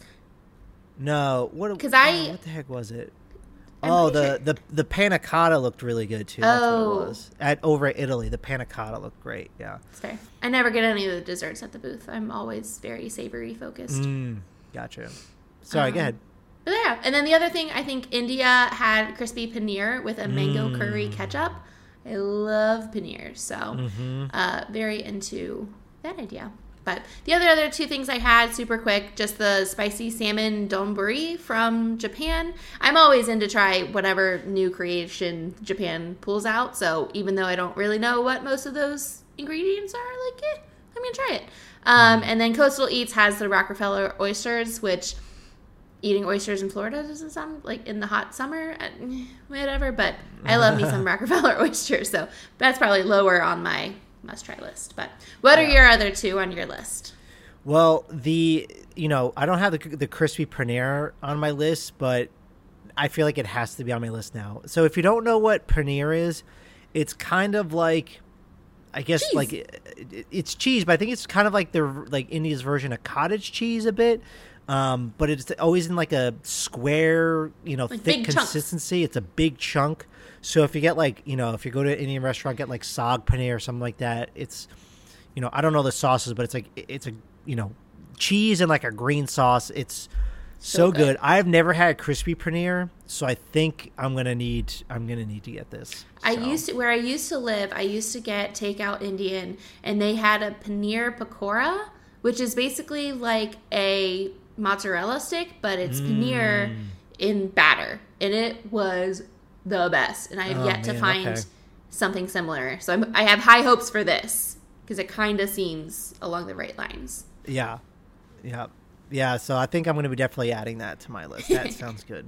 no, what? 'Cause oh, I- what the heck was it? I'm oh, pretty the, sure- the the panna cotta looked really good too. That's Oh. what it was. At over at Italy, the panna cotta looked great. Yeah. It's fair. I never get any of the desserts at the booth. I'm always very savory focused. Mm, gotcha. Sorry, Um, go ahead. But yeah, and then the other thing, I think India had crispy paneer with a mango Mm. curry ketchup. I love paneer, so Mm-hmm. uh, very into that idea. But the other other two things I had super quick, just the spicy salmon donburi from Japan. I'm always in to try whatever new creation Japan pulls out. So even though I don't really know what most of those ingredients are, like, eh, I'm gonna try it. Um, Mm. And then Coastal Eats has the Rockefeller oysters, which eating oysters in Florida doesn't sound like in the hot summer, uh, whatever. But I love me some Rockefeller oysters, so that's probably lower on my must-try list. But what are Yeah. your other two on your list? Well, the you know I don't have the the crispy paneer on my list, but I feel like it has to be on my list now. So if you don't know what paneer is, it's kind of like, I guess Cheese. like it, it- it's cheese, but I think it's kind of like the like India's version of cottage cheese a bit. Um, but it's always in like a square, you know, Like thick big chunks. consistency. It's a big chunk. So if you get like, you know, if you go to an Indian restaurant, get like saag paneer or something like that. It's, you know, I don't know the sauces, but it's like it's a, you know, cheese and like a green sauce. It's so, So good. good. I've never had crispy paneer, so I think I'm gonna need I'm gonna need to get this. I So. used to, where I used to live, I used to get takeout Indian, and they had a paneer pakora, which is basically like a mozzarella stick, but it's paneer Mm. in batter, and it was the best. And I have Oh, yet to man, find okay. something similar, so I'm, I have high hopes for this because it kind of seems along the right lines. Yeah, yeah, yeah. So I think I'm going to be definitely adding that to my list. That sounds good.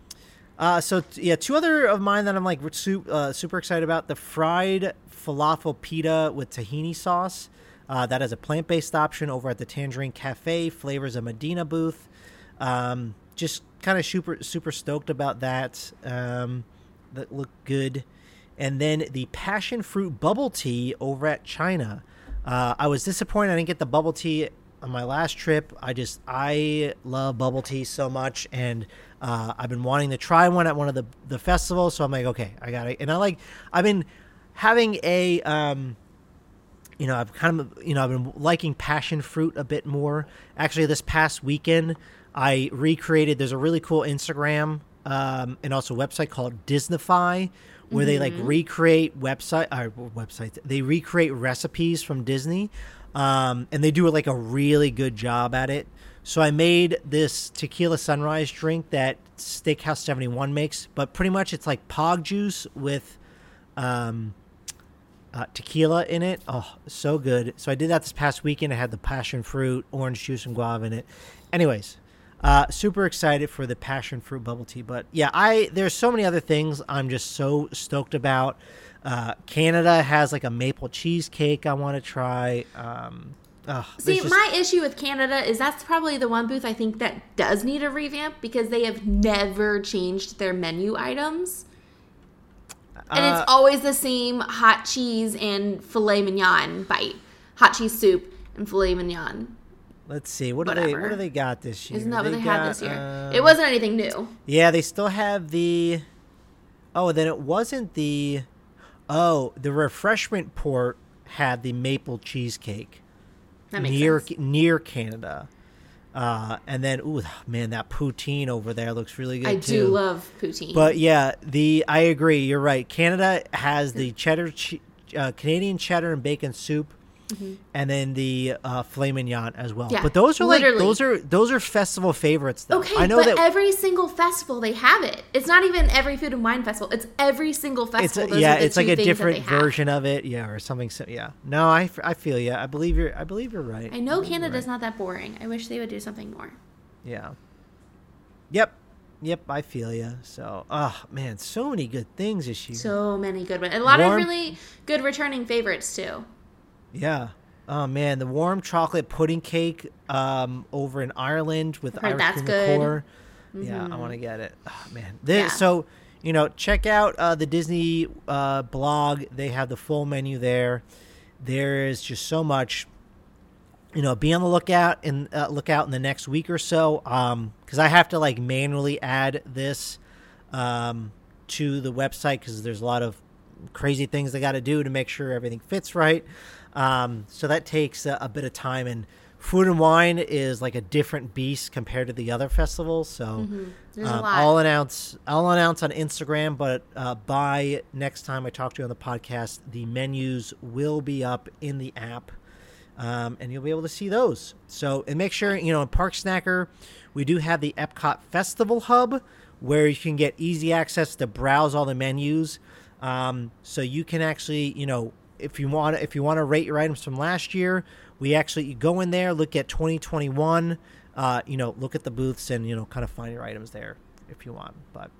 Uh, so t- yeah, two other of mine that I'm like su- uh, super excited about: the fried falafel pita with tahini sauce. Uh, that is a plant-based option over at the Tangerine Cafe Flavors of Medina booth. Um, just kind of super super stoked about that. Um, that looked good. And then the passion fruit bubble tea over at China. Uh, I was disappointed I didn't get the bubble tea on my last trip. I just I love bubble tea so much, and uh, I've been wanting to try one at one of the the festivals. So I'm like, okay, I got it. And I like I've been having a um, you know, I've kind of, you know, I've been liking passion fruit a bit more. Actually, this past weekend, I recreated, there's a really cool Instagram um, and also website called Disneyfy, where mm-hmm. they like recreate website, uh, websites, they recreate recipes from Disney, um, and they do like a really good job at it. So I made this tequila sunrise drink that Steakhouse seventy-one makes, but pretty much it's like pog juice with um, uh, tequila in it. Oh, so good. So I did that this past weekend. I had the passion fruit, orange juice, and guava in it. Anyways, uh, super excited for the passion fruit bubble tea. But yeah, I there's so many other things I'm just so stoked about. Uh, Canada has like a maple cheesecake I want to try. Um, Ugh, See, just... my issue with Canada is that's probably the one booth I think that does need a revamp because they have never changed their menu items. And uh, it's always the same hot cheese and filet mignon bite. Hot cheese soup and filet mignon. Let's see. What do they what do they got this year? Isn't that they what they got, had this year? Uh, it wasn't anything new. Yeah, they still have the Oh, then it wasn't the Oh, the refreshment port had the maple cheesecake. That makes near sense. near Canada, uh, and then ooh man, that poutine over there looks really good. I too. do love poutine. But yeah, the I agree. You're right. Canada has the cheddar, che- uh, Canadian cheddar and bacon soup, mm-hmm. and then the uh, filet mignon as well. Yeah, but those are literally. like those are those are festival favorites. Though. Okay, I know but that every single festival they have it. It's not even every food and wine festival. It's every single festival. It's a, Those yeah, are the it's like two a things different that they have. version of it. Yeah, or something. So, yeah, no, I, I feel you. I believe you're. I believe you're right. I know I Canada's right. not that boring. I wish they would do something more. Yeah. Yep. Yep, I feel you. So, oh man, so many good things this year. So many good ones. A lot Warm, of really good returning favorites too. Yeah. Oh man, the warm chocolate pudding cake um, over in Ireland with I heard Irish that's cream good. liqueur. Mm-hmm. Yeah, I want to get it. Oh man, this, Yeah. so you know, check out uh, the Disney uh, blog. They have the full menu there. There is just so much. You know, be on the lookout in uh, look out in the next week or so, um, because I have to like manually add this um, to the website because there's a lot of crazy things I got to do to make sure everything fits right. Um, so that takes a, a bit of time, and Food and Wine is like a different beast compared to the other festivals. So Mm-hmm. There's um, a lot. I'll announce I'll announce on Instagram, but uh, by next time I talk to you on the podcast, the menus will be up in the app. Um, and you'll be able to see those. So, and make sure, you know, in Park Snacker, we do have the Epcot Festival Hub where you can get easy access to browse all the menus. Um, so you can actually, you know, if you want, if you want to rate your items from last year, we actually you go in there, look at twenty twenty-one, uh, you know, look at the booths and, you know, kind of find your items there if you want. But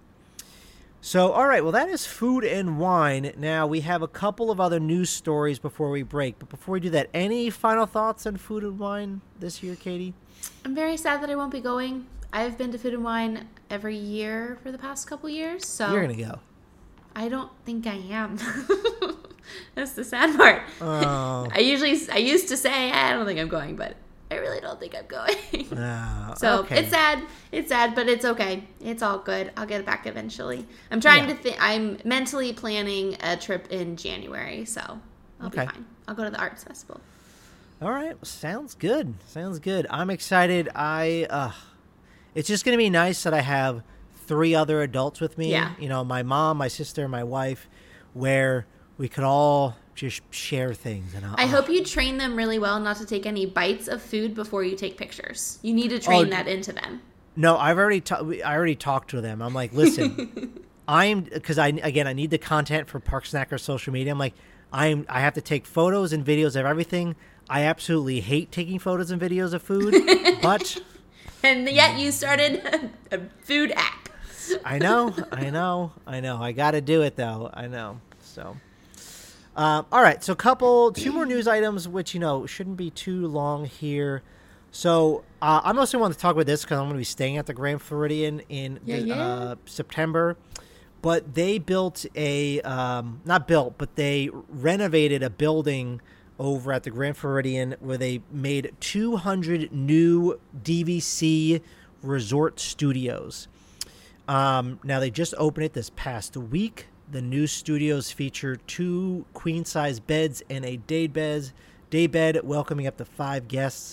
so, all right, well, that is Food and Wine. Now, we have a couple of other news stories before we break. But before we do that, any final thoughts on Food and Wine this year, Katie? I'm very sad that I won't be going. I've been to Food and Wine every year for the past couple years. So You're going to go. I don't think I am. That's the sad part. Oh. I usually, I used to say, I don't think I'm going, but I really don't think I'm going. Oh, so okay. it's sad. It's sad, but it's okay. It's all good. I'll get it back eventually. I'm trying Yeah. to think. I'm mentally planning a trip in January, so I'll Okay. be fine. I'll go to the arts festival. All right. Sounds good. Sounds good. I'm excited. I, uh, it's just going to be nice that I have three other adults with me. Yeah. You know, my mom, my sister, my wife, where we could all just share things. And I'll, I hope you train them really well not to take any bites of food before you take pictures. You need to train Oh, that into them. No, I've already ta- I already talked to them. I'm like, listen, I'm because I again I need the content for Park Snacker social media. I'm like, I'm I have to take photos and videos of everything. I absolutely hate taking photos and videos of food, but And yet you started a food app. I know, I know, I know. I got to do it though. I know. So, um, all right. So, couple two more news items, which you know shouldn't be too long here. So, uh, I mostly want to talk about this because I'm going to be staying at the Grand Floridian in Yeah, the, yeah. Uh, September. But they built a um, not built, but they renovated a building over at the Grand Floridian where they made two hundred new D V C resort studios. Um, now they just opened it this past week. the new studios feature two queen-size beds and a day bed, day bed welcoming up to five guests.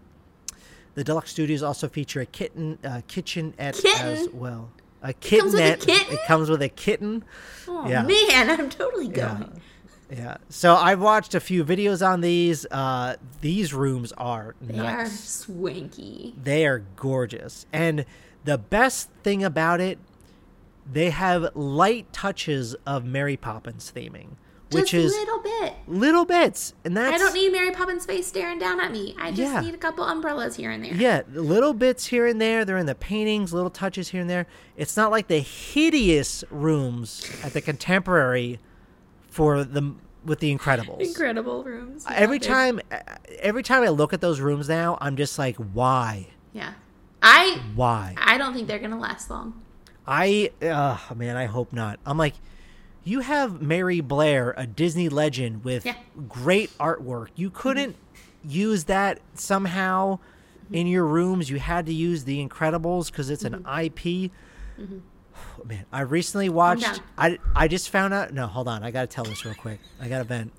The deluxe studios also feature a kitten, uh, kitchenette Kitten? as well. A It comes with a kittenette. kitten? It comes with a kitten. Oh, Yeah. man, I'm totally Yeah. going. Yeah. So I've watched a few videos on these. Uh, these rooms are They nice. are swanky. They are gorgeous. And the best thing about it, they have light touches of Mary Poppins theming, which Just is a little bit. little bits. And that's I don't need Mary Poppins' face staring down at me. I just Yeah. need a couple umbrellas here and there. Yeah, little bits here and there. They're in the paintings, little touches here and there. It's not like the hideous rooms at the Contemporary for the with the Incredibles. Incredible rooms. Yeah, Every they're- time, every time I look at those rooms now, I'm just like, why, Yeah. I why? I don't think they're going to last long. I, uh, man, I hope not. I'm like, you have Mary Blair, a Disney legend with Yeah. great artwork. You couldn't use that somehow in your rooms. You had to use The Incredibles because it's an I P. Oh, man, I recently watched. down. I I just found out. No, hold on. I got to tell this real quick. I got to vent.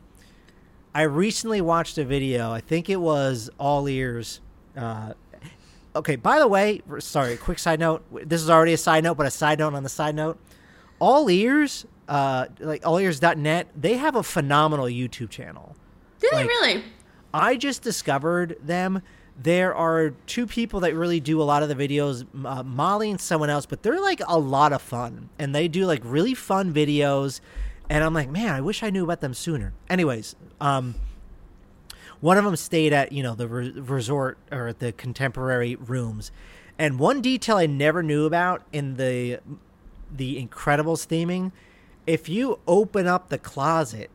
I recently watched a video. I think it was All Ears. Uh, okay, by the way, sorry, quick side note. This is already a side note, but a side note on the side note. All Ears, uh, like all ears dot net, they have a phenomenal YouTube channel. Do they Like, really? I just discovered them. There are two people that really do a lot of the videos, uh, Molly and someone else, but they're like a lot of fun. And they do like really fun videos. And I'm like, man, I wish I knew about them sooner. Anyways, um, one of them stayed at, you know, the re- resort or the Contemporary rooms. And one detail I never knew about in the the Incredibles theming, if you open up the closet,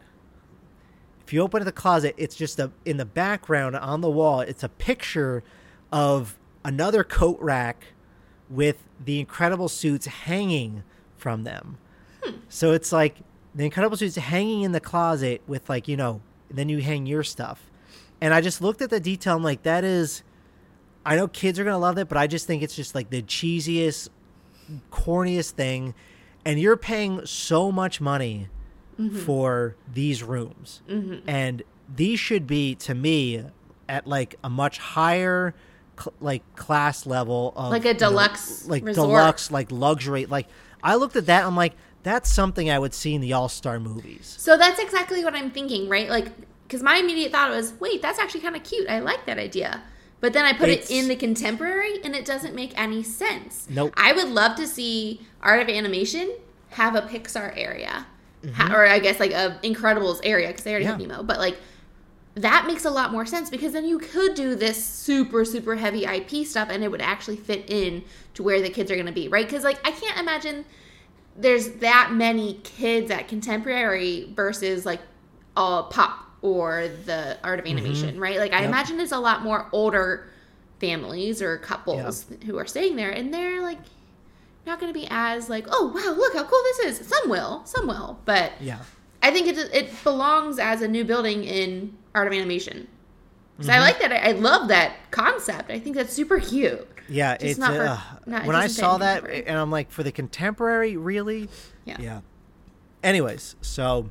if you open the closet, it's just a in the background on the wall, it's a picture of another coat rack with the Incredible suits hanging from them. Hmm. So it's like the Incredible suits hanging in the closet with, like, you know, then you hang your stuff. And I just looked at the detail. I'm like, that is, I know kids are going to love it, but I just think it's just like the cheesiest, corniest thing. And you're paying so much money mm-hmm. for these rooms. Mm-hmm. And these should be, to me, at like a much higher cl- like class level of, like a deluxe, you know, like resort. deluxe, like luxury. Like I looked at that, I'm like, that's something I would see in the All-Star movies. So that's exactly what I'm thinking, right? Like, because my immediate thought was, wait, that's actually kind of cute. I like that idea. But then I put It's- it in the Contemporary, and it doesn't make any sense. Nope. I would love to see Art of Animation have a Pixar area. Ha- or I guess like a Incredibles area, because they already have Yeah. Nemo. But like, that makes a lot more sense, because then you could do this super, super heavy I P stuff, and it would actually fit in to where the kids are going to be, right? Because like, I can't imagine there's that many kids at Contemporary versus like all pop or the Art of Animation, mm-hmm. right? Like I yep. imagine it's a lot more older families or couples yep. who are staying there, and they're like not going to be as like, oh wow, look how cool this is. Some will, some will, but yeah, I think it it belongs as a new building in Art of Animation. So mm-hmm. I like that. I, I love that concept. I think that's super cute. Yeah, Just it's not for- uh, not- it when I doesn't fit saw in that, Contemporary. and I'm like, for the Contemporary, really? Yeah. Yeah. Anyways, so,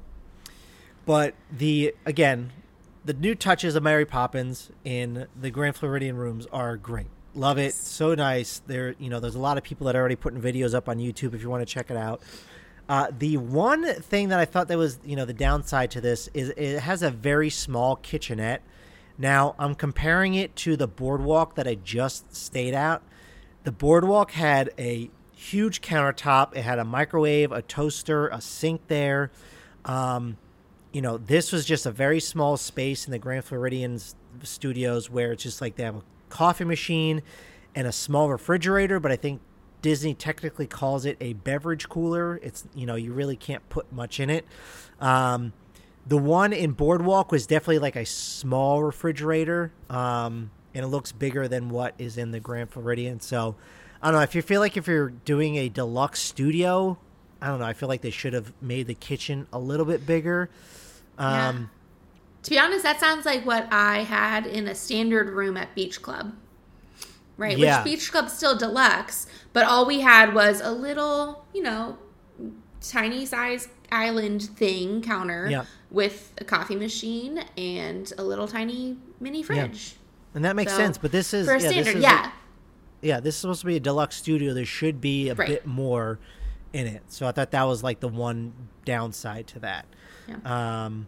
but the again, the new touches of Mary Poppins in the Grand Floridian rooms are great. Love it, so nice. There, you know, there's a lot of people that are already putting videos up on YouTube if you want to check it out. Uh, the one thing that I thought that was, you know, the downside to this is it has a very small kitchenette. Now, I'm comparing it to the Boardwalk that I just stayed at. The Boardwalk had a huge countertop. It had a microwave, a toaster, a sink there. Um, you know, this was just a very small space in the Grand Floridian studios where it's just like they have a coffee machine and a small refrigerator, but I think Disney technically calls it a beverage cooler. It's, you know, you really can't put much in it. Um, the one in Boardwalk was definitely like a small refrigerator, um, and it looks bigger than what is in the Grand Floridian. So, I don't know, if you feel like if you're doing a deluxe studio, I don't know, I feel like they should have made the kitchen a little bit bigger. Um, Yeah. To be honest, that sounds like what I had in a standard room at Beach Club. Right? Yeah. Which Beach Club's still deluxe, but all we had was a little, you know, tiny size island thing counter yeah. with a coffee machine and a little tiny mini fridge. Yeah. And that makes so, sense, but this is for a yeah, standard, this is yeah. A, yeah, this is supposed to be a deluxe studio. There should be a right. bit more in it. So I thought that was like the one downside to that. Yeah. Um,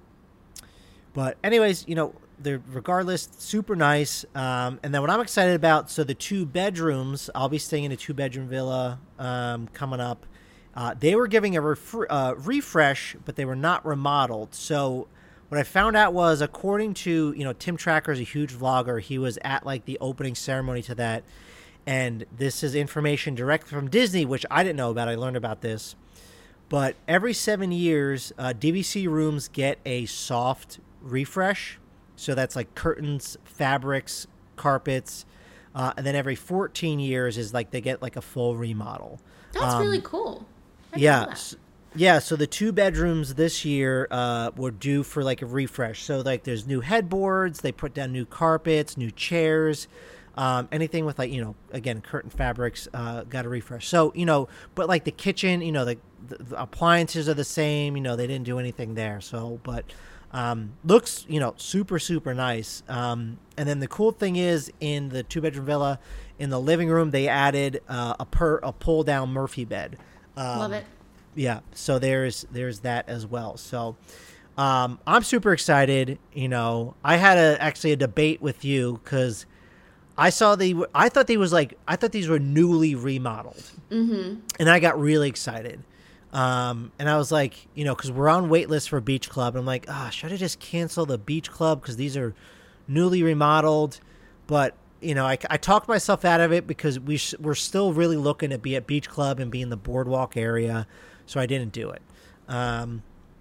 but anyways, you know, they're regardless super nice. Um, and then what I'm excited about, so the two bedrooms, I'll be staying in a two bedroom villa um, coming up. Uh, they were giving a ref- uh, refresh, but they were not remodeled. So what I found out was, according to, you know, Tim Tracker is a huge vlogger. He was at like the opening ceremony to that. And this is information direct from Disney, which I didn't know about. I learned about this. But every seven years, uh, D V C rooms get a soft refresh. So that's like curtains, fabrics, carpets. Uh, and then every fourteen years is like they get like a full remodel. That's um, really cool. I yeah. Yeah, so the two bedrooms this year uh, were due for like a refresh. So like there's new headboards, they put down new carpets, new chairs, um, anything with like, you know, again, curtain fabrics uh, got a refresh. So, you know, but like the kitchen, you know, the, the, the appliances are the same, you know, they didn't do anything there. So, but um, looks, you know, super, super nice. Um, and then the cool thing is in the two bedroom villa, in the living room, they added uh, a per a pull down Murphy bed. Um, Love it. Yeah, so there's there's that as well. So um, I'm super excited. You know, I had a actually a debate with you because I saw the I thought they was like I thought these were newly remodeled, mm-hmm. and I got really excited. Um, and I was like, you know, because we're on wait list for Beach Club. I'm like, ah, oh, should I just cancel the Beach Club because these are newly remodeled? But you know, I, I talked myself out of it because we sh- we're still really looking to be at Beach Club and be in the boardwalk area. So I didn't do it. Um,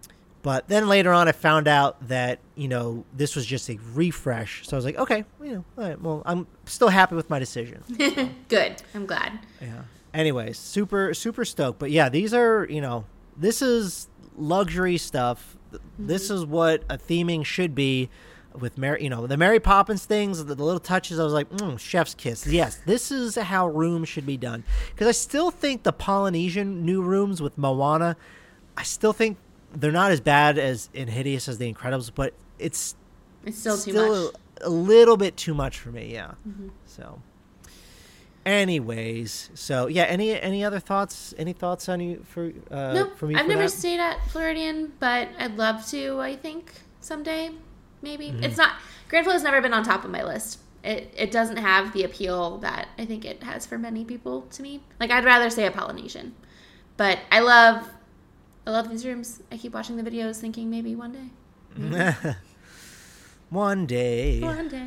but then later on, I found out that, you know, this was just a refresh. So I was like, okay, you know, all right, well, I'm still happy with my decision. Good. I'm glad. Yeah. Anyways, super, super stoked. But yeah, these are, you know, this is luxury stuff. Mm-hmm. This is what a theming should be with Mary, you know, the Mary Poppins things, the, the little touches. I was like, mm, chef's kiss. Yes, this is how rooms should be done. Because I still think the Polynesian new rooms with Moana, I still think they're not as bad as and hideous as The Incredibles, but it's it's still, still too much. A, a little bit too much for me. Yeah. Mm-hmm. So, anyways, so yeah. Any any other thoughts? Any thoughts on you for? Uh, no, from you I've for never that? stayed at Floridian, but I'd love to. I think someday. Maybe Mm-hmm. it's not. Grand Flow has never been on top of my list. It it doesn't have the appeal that I think it has for many people. To me, like I'd rather say a Polynesian, but I love, I love these rooms. I keep watching the videos, thinking maybe one day. Maybe. One day. One day.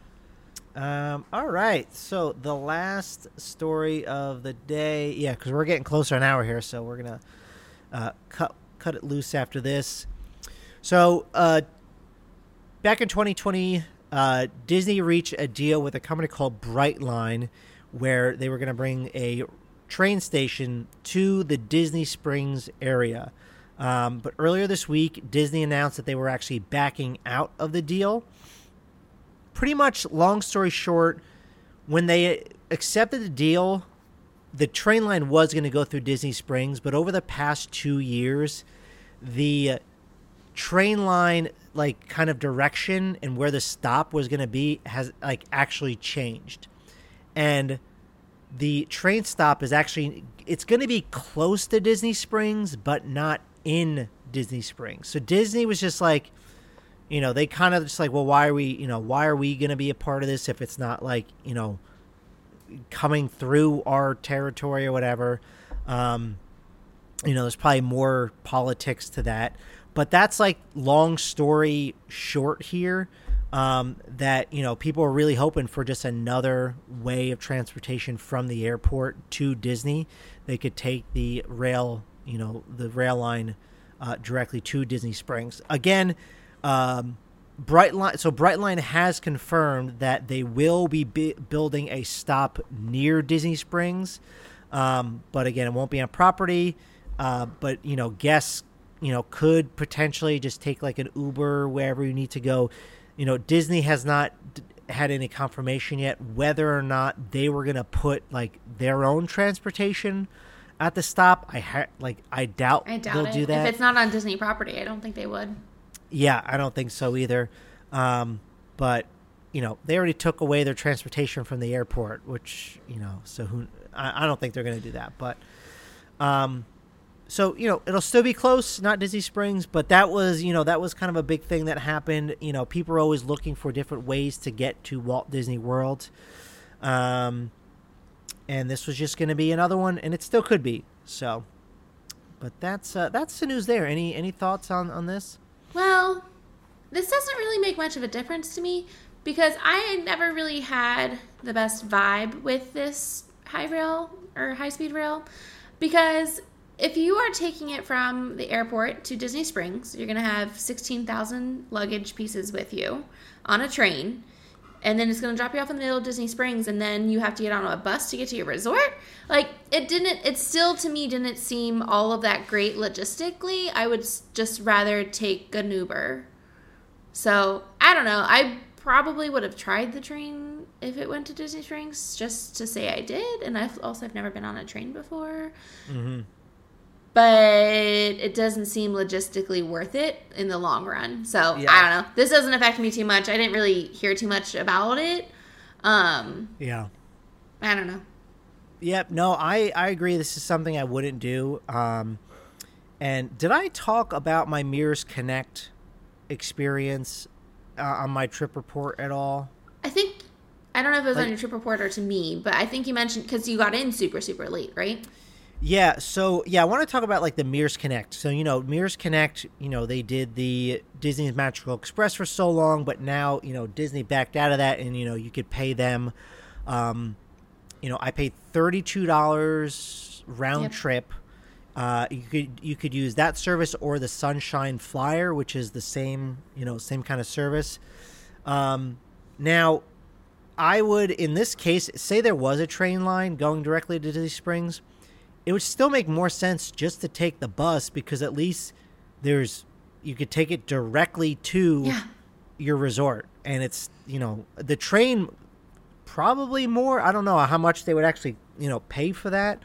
Um. All right. So the last story of the day, yeah, because we're getting closer an hour here, so we're gonna uh, cut cut it loose after this. So, uh. Back in twenty twenty, uh, Disney reached a deal with a company called Brightline where they were going to bring a train station to the Disney Springs area. Um, but earlier this week, Disney announced that they were actually backing out of the deal. Pretty much, long story short, when they accepted the deal, the train line was going to go through Disney Springs, but over the past two years, the train line like kind of direction and where the stop was going to be has like actually changed, and the train stop is actually it's going to be close to Disney Springs but not in Disney Springs. So Disney was just like, you know, they kind of just like, well, why are we you know why are we going to be a part of this if it's not like, you know, coming through our territory or whatever. um you know, there's probably more politics to that. But that's like long story short here, um, that, you know, people are really hoping for just another way of transportation from the airport to Disney. They could take the rail, you know, the rail line uh, directly to Disney Springs. Again, um, Brightline. So Brightline has confirmed that they will be bi- building a stop near Disney Springs. Um, but again, it won't be on property. Uh, but, you know, guests, you know, could potentially just take like an Uber wherever you need to go. You know, Disney has not d- had any confirmation yet whether or not they were going to put like their own transportation at the stop. I ha- like I doubt, I doubt they'll it. do that. If it's not on Disney property, I don't think they would. Yeah, I don't think so either. Um, but you know, they already took away their transportation from the airport, which you know, so who? I, I don't think they're going to do that. But um, so you know, it'll still be close, not Disney Springs, but that was you know that was kind of a big thing that happened. You know, people are always looking for different ways to get to Walt Disney World. Um, and this was just going to be another one, and it still could be. So, but that's uh, that's the news there. Any any thoughts on, on this? Well, this doesn't really make much of a difference to me because I never really had the best vibe with this high rail or high speed rail. Because if you are taking it from the airport to Disney Springs, you're going to have sixteen thousand luggage pieces with you on a train. And then it's going to drop you off in the middle of Disney Springs, and then you have to get on a bus to get to your resort. Like, it didn't, it still, to me, didn't seem all of that great logistically. I would just rather take an Uber. So, I don't know. I probably would have tried the train if it went to Disney Springs, just to say I did. And I've also I've never been on a train before. Mm-hmm. But it doesn't seem logistically worth it in the long run. So, yeah. I don't know. This doesn't affect me too much. I didn't really hear too much about it. Um, yeah. I don't know. Yep. No, I, I agree. This is something I wouldn't do. Um, and did I talk about my Mears Connect experience uh, on my trip report at all? I think, I don't know if it was like, on your trip report or to me, but I think you mentioned, because you got in super, super late, right? Yeah, so, yeah, I want to talk about, like, the Mears Connect. So, you know, Mears Connect, you know, they did the Disney's Magical Express for so long, but now, you know, Disney backed out of that, and, you know, you could pay them, um, you know, I paid thirty-two dollars round yep. trip. Uh, you could you could use that service or the Sunshine Flyer, which is the same, you know, same kind of service. Um, now, I would, in this case, say there was a train line going directly to Disney Springs. It would still make more sense just to take the bus because at least there's you could take it directly to yeah. your resort. And it's, you know, the train probably more. I don't know how much they would actually, you know, pay for that.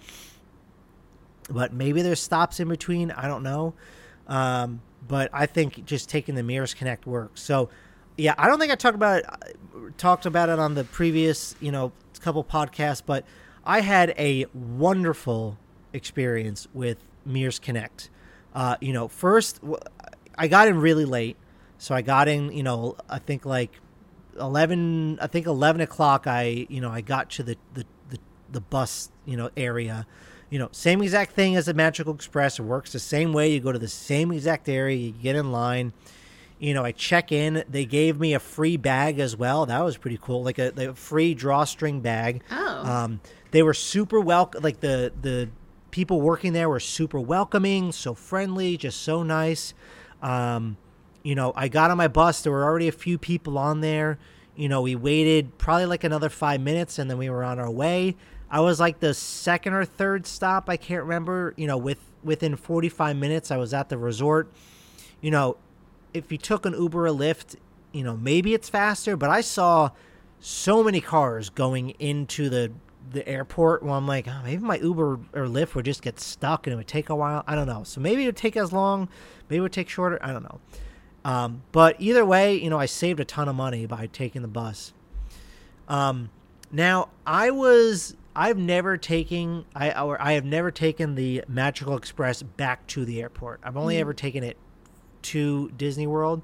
But maybe there's stops in between. I don't know. Um, but I think just taking the Mears Connect works. So, yeah, I don't think I talked about it, talked about it on the previous, you know, couple podcasts, but I had a wonderful experience with Mears Connect. Uh, you know, first I got in really late, so I got in. You know, I think like eleven. I think eleven o'clock. I you know I got to the the, the, the bus you know area. You know, same exact thing as the Magical Express. It works the same way. You go to the same exact area. You get in line. You know, I check in. They gave me a free bag as well. That was pretty cool, like a, like a free drawstring bag. Oh. Um, they were super welcome. Like the the people working there were super welcoming, so friendly, just so nice. Um, you know, I got on my bus. There were already a few people on there. You know, we waited probably like another five minutes, and then we were on our way. I was like the second or third stop. I can't remember. You know, with within forty-five minutes, I was at the resort. You know, if you took an Uber or Lyft, you know, maybe it's faster, but I saw so many cars going into the, the airport where I'm like, oh, maybe my Uber or Lyft would just get stuck and it would take a while. I don't know. So maybe it would take as long, maybe it would take shorter. I don't know. Um, but either way, you know, I saved a ton of money by taking the bus. Um, now I was, I've never taken, I, or I have never taken the Magical Express back to the airport. I've only mm-hmm. ever taken it to Disney World.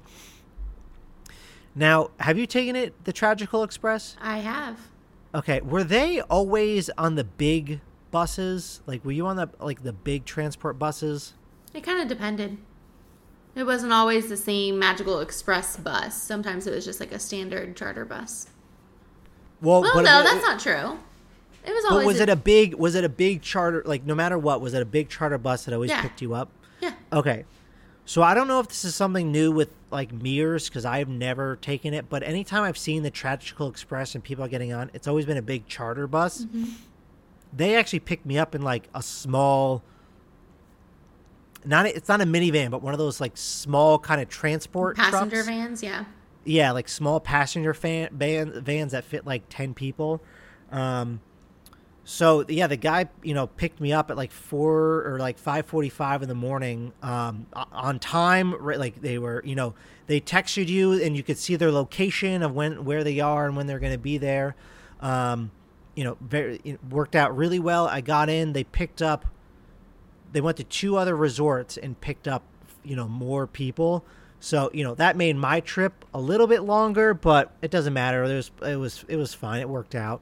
Now, have you taken it, the Tragical Express? I have. Okay, were they always on the big buses? Like, were you on the like the big transport buses? It kind of depended. It wasn't always the same Magical Express bus. Sometimes it was just like a standard charter bus. Well, well but, no, it, that's not true. It was always. But was a, it a big? Was it a big charter? Like, no matter what, was it a big charter bus that always yeah. picked you up? Yeah. Okay. So I don't know if this is something new with like Mears because I've never taken it, but anytime I've seen the Tragical Express and people are getting on, it's always been a big charter bus. Mm-hmm. They actually picked me up in like a small, not a, it's not a minivan, but one of those like small kind of transport passenger trucks. vans, yeah. Yeah, like small passenger fan, van, vans that fit like ten people. Um, So yeah, the guy, you know, picked me up at like four or like five forty-five in the morning, um, on time. Right, like they were, you know, they texted you and you could see their location of when, where they are and when they're going to be there. Um, you know, very, it worked out really well. I got in, they picked up, they went to two other resorts and picked up, you know, more people. So, you know, that made my trip a little bit longer, but it doesn't matter. It was, it was, it was fine. It worked out.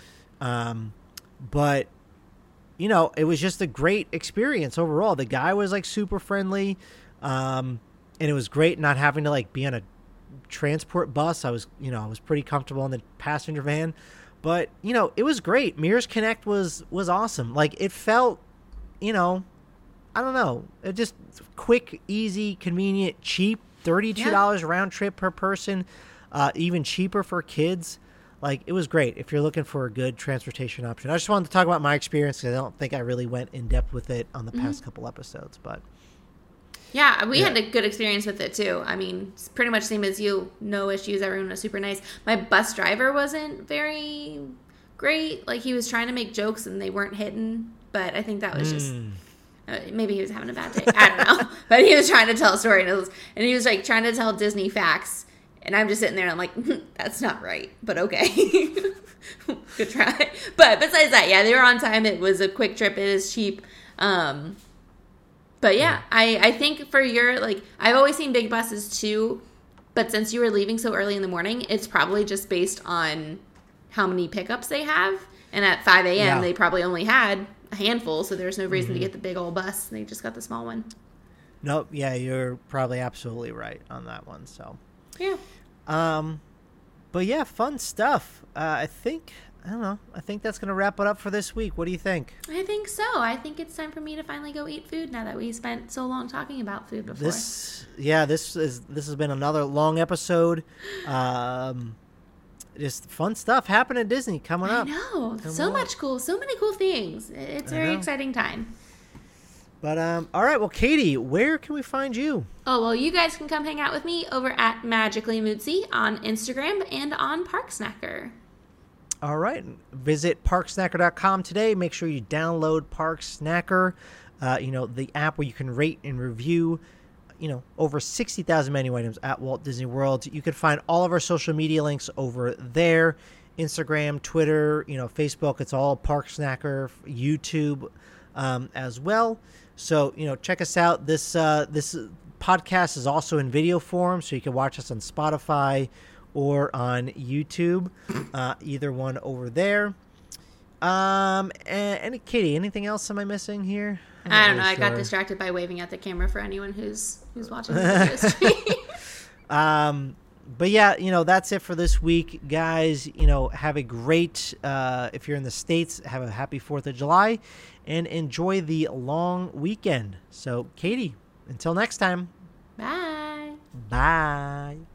Um, But, you know, it was just a great experience overall. The guy was like super friendly. Um, and it was great not having to like be on a transport bus. I was, you know, I was pretty comfortable in the passenger van. But, you know, it was great. Mears Connect was, was awesome. Like it felt, you know, I don't know. It just quick, easy, convenient, cheap, thirty-two dollars yeah. round trip per person. Uh, even cheaper for kids. Like, it was great if you're looking for a good transportation option. I just wanted to talk about my experience because I don't think I really went in depth with it on the mm-hmm. past couple episodes. But yeah, we yeah. had a good experience with it too. I mean, it's pretty much same as you. No issues. Everyone was super nice. My bus driver wasn't very great. Like, he was trying to make jokes and they weren't hitting. But I think that was mm. just... Uh, maybe he was having a bad day. I don't know. But he was trying to tell a story. And, it was, and he was, like, trying to tell Disney facts. And I'm just sitting there and I'm like, that's not right, but okay. Good try. But besides that, yeah, they were on time. It was a quick trip. It is cheap. Um, but yeah, yeah, I, I think for your, like, I've always seen big buses too. But since you were leaving so early in the morning, it's probably just based on how many pickups they have. And at five a.m., yeah. they probably only had a handful. So there's no reason mm-hmm. to get the big old bus. They just got the small one. Nope. Yeah, you're probably absolutely right on that one. So. Yeah. Um, but yeah, fun stuff. Uh, I think, I don't know, I think that's going to wrap it up for this week. What do you think? I think so. I think it's time for me to finally go eat food now that we spent so long talking about food before. This, yeah, this is, this has been another long episode. Um, just fun stuff happening at Disney coming up. I know. Coming so much cool, so many cool things. It's a very exciting time. But, um, all right, well, Katie, where can we find you? Oh, well, you guys can come hang out with me over at Magically Mootsy on Instagram and on Park Snacker. All right. Visit park snacker dot com today. Make sure you download Park Snacker, uh, you know, the app where you can rate and review, you know, over sixty thousand menu items at Walt Disney World. You can find all of our social media links over there. Instagram, Twitter, you know, Facebook. It's all Park Snacker, YouTube um, as well. So, you know, check us out. This uh, this podcast is also in video form, so you can watch us on Spotify or on YouTube, uh, either one over there. Um, and, and Katie, anything else am I missing here? I'm I don't know. Really I got distracted by waving at the camera for anyone who's who's watching the stream. um, but yeah, you know, that's it for this week, guys. You know, have a great, uh, if you're in the States, have a happy fourth of July and enjoy the long weekend. So, Katie, until next time. Bye. Bye.